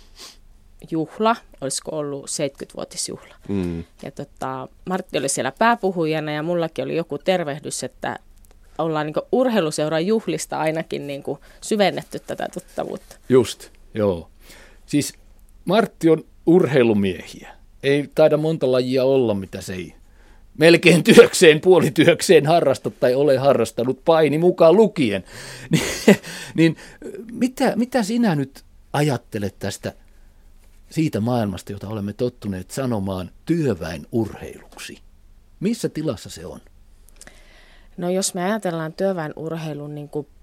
juhla, olisiko ollut seitsemänkymmenvuotisjuhla. Mm. Ja tota, Martti oli siellä pääpuhujana ja mullakin oli joku tervehdys, että ollaan niin kuin urheiluseuran juhlista ainakin niin kuin syvennetty tätä tuttavuutta. Just, joo. Siis Martti on urheilumiehiä. Ei taida monta lajia olla, mitä se ei melkein työkseen, puolityökseen harrasta tai ole harrastanut, paini mukaan lukien. niin mitä, mitä sinä nyt ajattelet tästä siitä maailmasta, jota olemme tottuneet sanomaan työväen urheiluksi? Missä tilassa se on? No jos me ajatellaan työväen urheilun niin kuin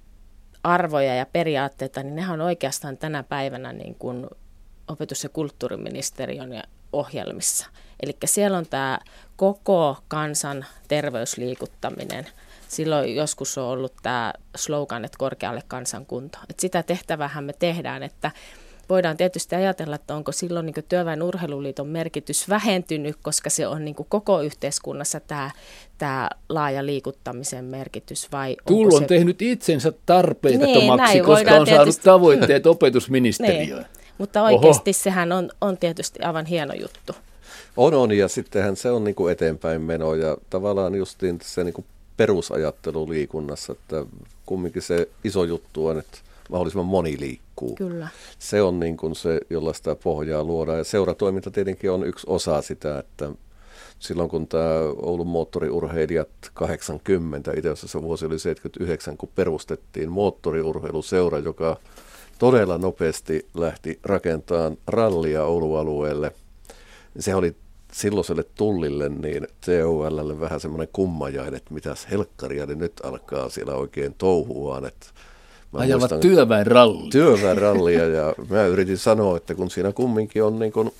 arvoja ja periaatteita, niin nehän on oikeastaan tänä päivänä niin kuin opetus- ja kulttuuriministeriön ohjelmissa. Eli siellä on tämä koko kansan terveysliikuttaminen. Silloin joskus on ollut tämä slogan, että korkealle kansankunto. Et sitä tehtävähän me tehdään, että voidaan tietysti ajatella, että onko silloin niin kuin työväen urheiluliiton merkitys vähentynyt, koska se on niin kuin koko yhteiskunnassa tämä, tämä laaja liikuttamisen merkitys. Vai Tull on se tehnyt itsensä tarpeettomaksi, niin, koska on tietysti saanut tavoitteet opetusministeriöön. Niin. Mutta oikeasti Oho. sehän on, on tietysti aivan hieno juttu. On, on, ja sittenhän se on niin kuin eteenpäin meno, ja tavallaan justiin se niin kuin perusajattelu liikunnassa, että kumminkin se iso juttu on, että mahdollisimman moni liikkuu. Kyllä. Se on niin kuin se, jolla sitä pohjaa luodaan, ja seuratoiminta tietenkin on yksi osa sitä, että silloin kun tämä Oulun moottoriurheilijat kahdeksankymmentä, itse asiassa vuosi oli seitsemänkymmentäyhdeksän, kun perustettiin moottoriurheiluseura, joka todella nopeasti lähti rakentamaan rallia Oulun alueelle. Se oli silloiselle Tullille, niin T U L:lle vähän semmoinen kummajainen, että mitäs helkkaria, niin nyt alkaa siellä oikein touhuaan. Että ajavat työväen rallia. Työväen rallia, ja mä yritin sanoa, että kun siinä kumminkin on niin kuin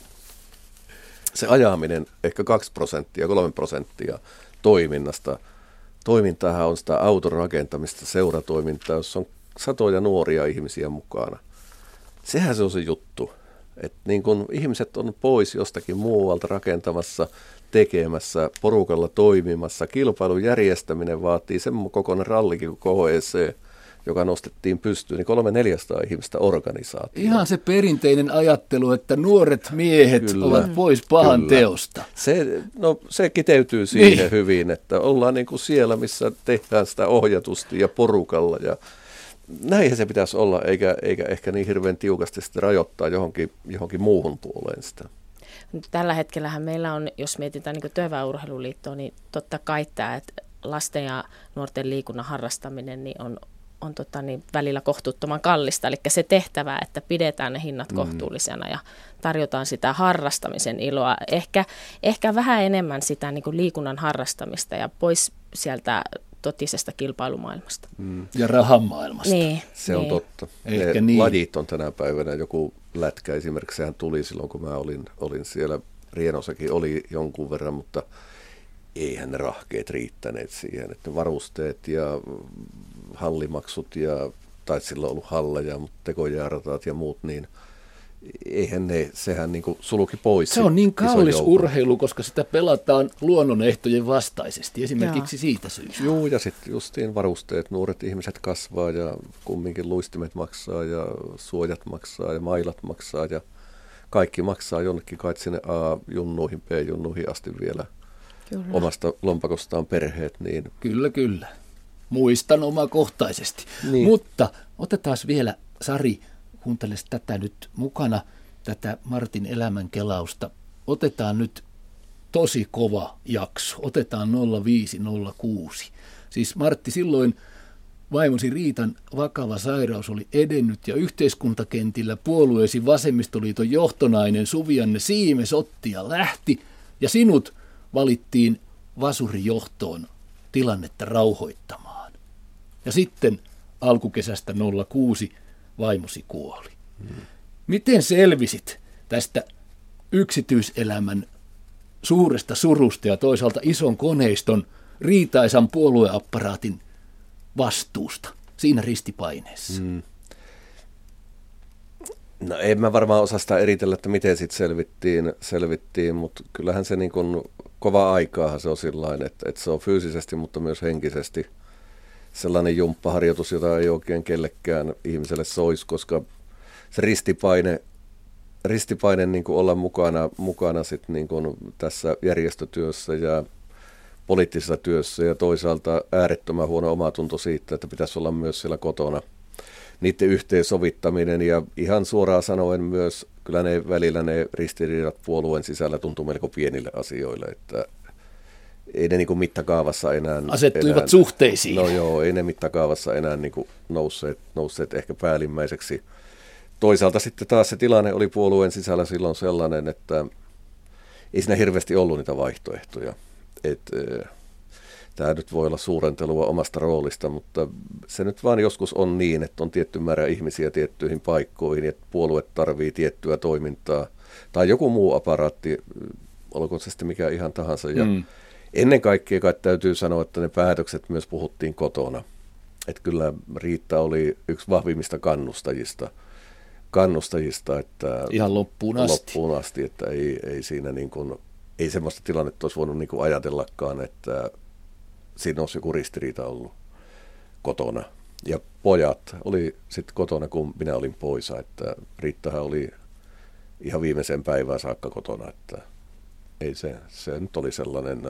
se ajaminen ehkä kaksi prosenttia, kolme prosenttia toiminnasta. Toimintahan on sitä auton rakentamista, seuratoimintaa, jossa on satoja nuoria ihmisiä mukana. Sehän se on se juttu, että niin kun ihmiset on pois jostakin muualta rakentamassa, tekemässä, porukalla toimimassa. Kilpailun järjestäminen vaatii semmoinen kokoinen rallikin kuin K E C, joka nostettiin pystyyn, niin kolme neljäsataa ihmistä organisaatioon. Ihan se perinteinen ajattelu, että nuoret miehet kyllä, ovat pois pahan kyllä. teosta. Se, no, se kiteytyy siihen niin. hyvin, että ollaan niin kuin siellä, missä tehdään sitä ohjatusti ja porukalla. Ja näinhän se pitäisi olla, eikä, eikä ehkä niin hirveän tiukasti sitä rajoittaa johonkin, johonkin muuhun puoleen sitä. Tällä hetkellähän meillä on, jos mietitään niin Työväenurheiluliittoa, niin totta kai tämä, että lasten ja nuorten liikunnan harrastaminen niin on on tota, niin välillä kohtuuttoman kallista, eli se tehtävä, että pidetään ne hinnat mm. kohtuullisena ja tarjotaan sitä harrastamisen iloa, ehkä, ehkä vähän enemmän sitä niin kuin liikunnan harrastamista ja pois sieltä totisesta kilpailumaailmasta. Mm. Ja rahan maailmasta. Niin, se niin. on totta. Ehkä niin. Lajit on tänä päivänä, joku lätkä esimerkiksi, sehän tuli silloin, kun mä olin, olin siellä, Rienossakin oli jonkun verran, mutta eihän ne rahkeet riittäneet siihen, että varusteet ja hallimaksut ja, tai silloin ollut halleja, mutta tekojääratat ja muut, niin eihän ne, sehän niin kuin sulki pois. Se on niin kallis urheilu, koska sitä pelataan luonnonehtojen vastaisesti, esimerkiksi Jaa. siitä syystä. Joo, ja sitten justiin varusteet, nuoret ihmiset kasvaa ja kumminkin luistimet maksaa ja suojat maksaa ja mailat maksaa ja kaikki maksaa jonnekin kai sinne A-junnuihin, B-junnuihin asti vielä. Kyllä. Omasta lompakostaan perheet. Niin. Kyllä, kyllä. Muistan omakohtaisesti. Niin. Mutta otetaan vielä, Sari, kuunteles tätä nyt mukana, tätä Martin elämänkelausta. Otetaan nyt tosi kova jakso. Otetaan nolla viisi nolla kuusi. Siis Martti, silloin vaimosi Riitan vakava sairaus oli edennyt ja yhteiskuntakentillä puolueesi Vasemmistoliiton johtonainen Suvi-Anne Siimes otti ja lähti ja sinut valittiin vasurijohtoon tilannetta rauhoittamaan. Ja sitten alkukesästä nolla kuusi vaimosi kuoli. Hmm. Miten selvisit tästä yksityiselämän suuresta surusta ja toisaalta ison koneiston riitaisan puolueapparaatin vastuusta siinä ristipaineessa? Hmm. No en mä varmaan osaa sitä eritellä, että miten sitten selvittiin, selvittiin, mutta kyllähän se niin kuin kova aikaahan se on sillain, että, että se on fyysisesti, mutta myös henkisesti sellainen jumppaharjoitus, jota ei oikein kellekään ihmiselle soisi, koska se ristipaine, ristipaine niin kuin olla mukana, mukana sit niin kuin tässä järjestötyössä ja poliittisessa työssä ja toisaalta äärettömän huono omatunto siitä, että pitäisi olla myös siellä kotona. Niiden yhteensovittaminen ja ihan suoraan sanoen myös, kyllä ne välillä ne ristiriidat puolueen sisällä tuntuu melko pienille asioille, että ei ne niin kuin mittakaavassa enää... Asettuivat enää, suhteisiin. No joo, ei ne mittakaavassa enää niin kuin nousseet, nousseet ehkä päällimmäiseksi. Toisaalta sitten taas se tilanne oli puolueen sisällä silloin sellainen, että ei siinä hirveästi ollut niitä vaihtoehtoja. Että... Tämä nyt voi olla suurentelua omasta roolista, mutta se nyt vaan joskus on niin, että on tietty määrä ihmisiä tiettyihin paikkoihin, että puolue tarvii tiettyä toimintaa tai joku muu aparaatti, olkoon se sitten mikä ihan tahansa. Ja mm. ennen kaikkea kai täytyy sanoa, että ne päätökset myös puhuttiin kotona. Että kyllä Riitta oli yksi vahvimmista kannustajista, kannustajista että ihan loppuun asti. Loppuun asti, että ei, ei siinä niin kuin, ei semmoista tilannetta olisi voinut niin kuin ajatellakaan, että siinä olisi joku ristiriita ollut kotona. Ja pojat oli sitten kotona, kun minä olin poissa, että Riittahan oli ihan viimeiseen päivään saakka kotona, että ei se, se nyt oli sellainen,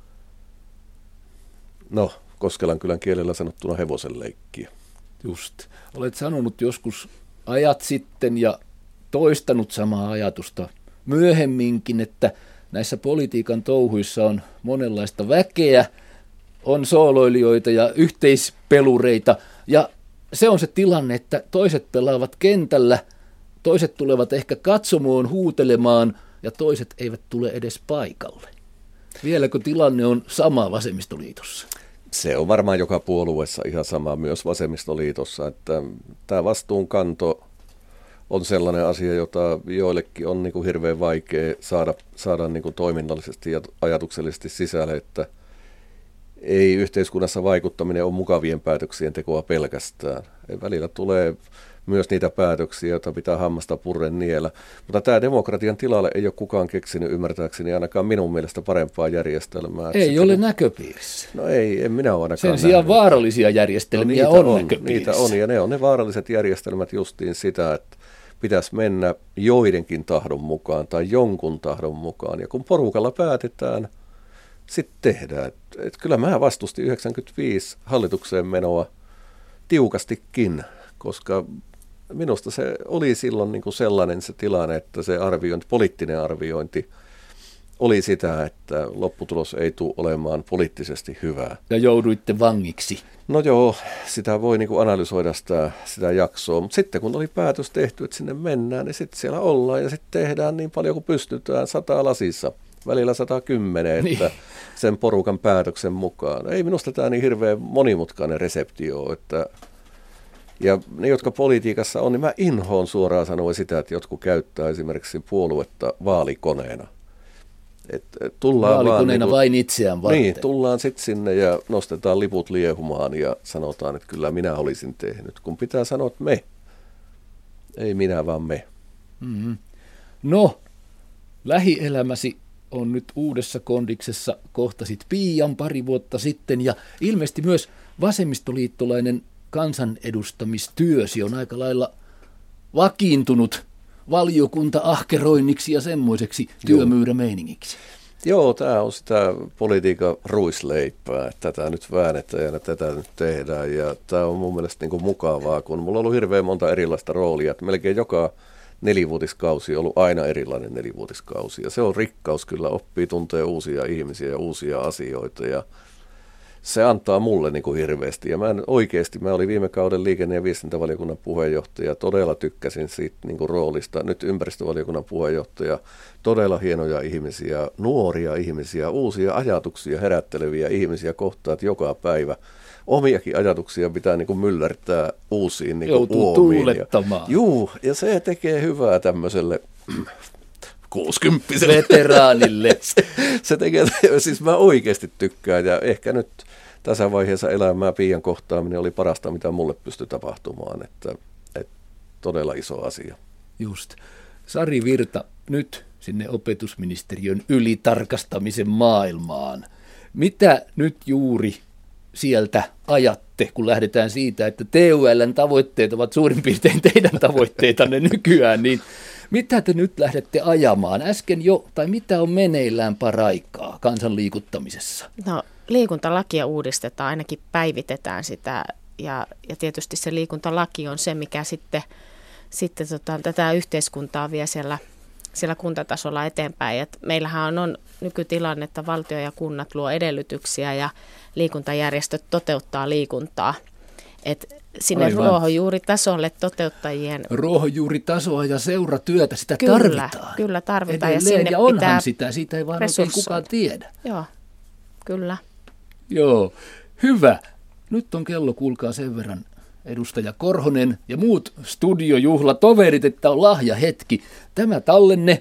no Koskelan kylän kielellä sanottuna hevosen leikkiä. Just. Olet sanonut joskus ajat sitten ja toistanut samaa ajatusta myöhemminkin, että näissä politiikan touhuissa on monenlaista väkeä, on sooloilijoita ja yhteispelureita, ja se on se tilanne, että toiset pelaavat kentällä, toiset tulevat ehkä katsomoon huutelemaan, ja toiset eivät tule edes paikalle. Vieläkö tilanne on sama Vasemmistoliitossa? Se on varmaan joka puolueessa ihan sama myös Vasemmistoliitossa, että tämä vastuunkanto on sellainen asia, jota joillekin on niin kuin hirveän vaikea saada, saada niin kuin toiminnallisesti ja ajatuksellisesti sisälle, että ei yhteiskunnassa vaikuttaminen ole mukavien päätöksien tekoa pelkästään. Välillä tulee myös niitä päätöksiä, joita pitää hammasta purren niellä. Mutta tämä demokratian tilalle ei ole kukaan keksinyt ymmärtääkseni ainakaan minun mielestä parempaa järjestelmää. Ei Sitten ole ne... näköpiirissä. No ei, en minä ole ainakaan Sen sijaan nähnyt. Vaarallisia järjestelmiä no, on, on näköpiirissä. Niitä on, ja ne on ne vaaralliset järjestelmät justiin sitä, että pitäisi mennä joidenkin tahdon mukaan tai jonkun tahdon mukaan. Ja kun porukalla päätetään, sitten tehdään. Et, et kyllä mä vastustin yhdeksänkymmentäviisi hallitukseen menoa tiukastikin, koska minusta se oli silloin niin kuin sellainen se tilanne, että se arviointi, poliittinen arviointi oli sitä, että lopputulos ei tule olemaan poliittisesti hyvää. Ja jouduitte vangiksi. No joo, sitä voi niin kuin analysoida sitä, sitä jaksoa, mutta sitten kun oli päätös tehty, että sinne mennään, niin sitten siellä ollaan ja sitten tehdään niin paljon kuin pystytään sataa lasissa. Välillä sata kymmenen, että niin. Sen porukan päätöksen mukaan. Ei minusta tämä niin hirveän monimutkainen resepti ole, että ja ne, jotka politiikassa on, niin mä inhoon suoraan sanoa sitä, että jotkut käyttää esimerkiksi puoluetta vaalikoneena. Et, et tullaan vaalikoneena vaan, vain itseään varten. Niin, tullaan sitten sinne ja nostetaan liput liehumaan ja sanotaan, että kyllä minä olisin tehnyt. Kun pitää sanoa, että me. Ei minä, vaan me. Mm-hmm. No, lähielämäsi on nyt uudessa kondiksessa. Kohtasit Piian pari vuotta sitten ja ilmeisesti myös vasemmistoliittolainen kansanedustamistyösi on aika lailla vakiintunut valiokunta-ahkeroinniksi ja semmoiseksi työmyydämeiningiksi. Joo, tämä on sitä politiikan ruisleipää, että tätä nyt väännetään ja tätä nyt tehdään. Ja tämä on mun mielestä niin kuin mukavaa, kun mulla on ollut hirveän monta erilaista roolia, että melkein joka nelivuotiskausi on ollut aina erilainen nelivuotiskausi. Ja se on rikkaus, kyllä oppii tuntee uusia ihmisiä ja uusia asioita ja se antaa mulle niin kuin hirveästi. Ja mä en, oikeasti, mä olin viime kauden liikenne- ja viestintävaliokunnan puheenjohtaja, todella tykkäsin siitä niin kuin roolista. Nyt ympäristövaliokunnan puheenjohtaja, todella hienoja ihmisiä, nuoria ihmisiä, uusia ajatuksia herätteleviä ihmisiä kohtaat joka päivä. Omiakin ajatuksia pitää niin kuin myllärtää uusiin niin kuin joutuu tuulettamaan. Juu, ja se tekee hyvää tämmöiselle kuusikymppiselle veteraanille. Se tekee, siis mä oikeasti tykkään ja ehkä nyt tässä vaiheessa elämää Piian kohtaaminen oli parasta, mitä mulle pystyi tapahtumaan, että, että todella iso asia. Just. Sari Virta, nyt sinne opetusministeriön ylitarkastamisen maailmaan. Mitä nyt juuri sieltä ajatte, kun lähdetään siitä, että T U L:n tavoitteet ovat suurin piirtein teidän tavoitteitanne nykyään, niin mitä te nyt lähdette ajamaan? Äsken jo, tai mitä on meneillään paraikaa kansan liikuttamisessa? No, liikuntalakia uudistetaan, ainakin päivitetään sitä, ja, ja tietysti se liikuntalaki on se, mikä sitten, sitten tota, tätä yhteiskuntaa vie siellä, siellä kuntatasolla eteenpäin. Et meillähän on, on nykytilanne, että valtio ja kunnat luo edellytyksiä, ja liikuntajärjestöt toteuttaa liikuntaa. Et sinne Aivan. ruohonjuuritasolle toteuttajien... Ruohonjuuritasoa ja seuratyötä, sitä kyllä, tarvitaan. Kyllä tarvitaan. Edelleen, ja, sinne ja onhan pitää sitä, siitä ei vaan oikein kukaan tiedä. Joo, kyllä. Joo, hyvä. Nyt on kello, kuulkaa sen verran, edustaja Korhonen ja muut studiojuhlatoverit, että on lahjahetki. Tämä tallenne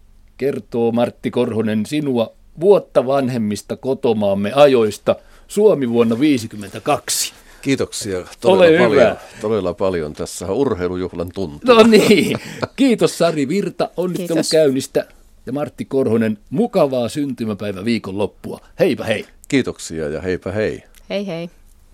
kertoo, Martti Korhonen, sinua vuotta vanhemmista kotomaamme ajoista Suomi vuonna viisikymmentäkaksi. Kiitoksia todella paljon, todella paljon. Tässä on urheilujuhlan tuntuu. No niin, kiitos Sari Virta, onnittelu käynnistä ja Martti Korhonen, mukavaa syntymäpäivä viikonloppua. Heipä hei. Kiitoksia ja heipä hei. Hei hei.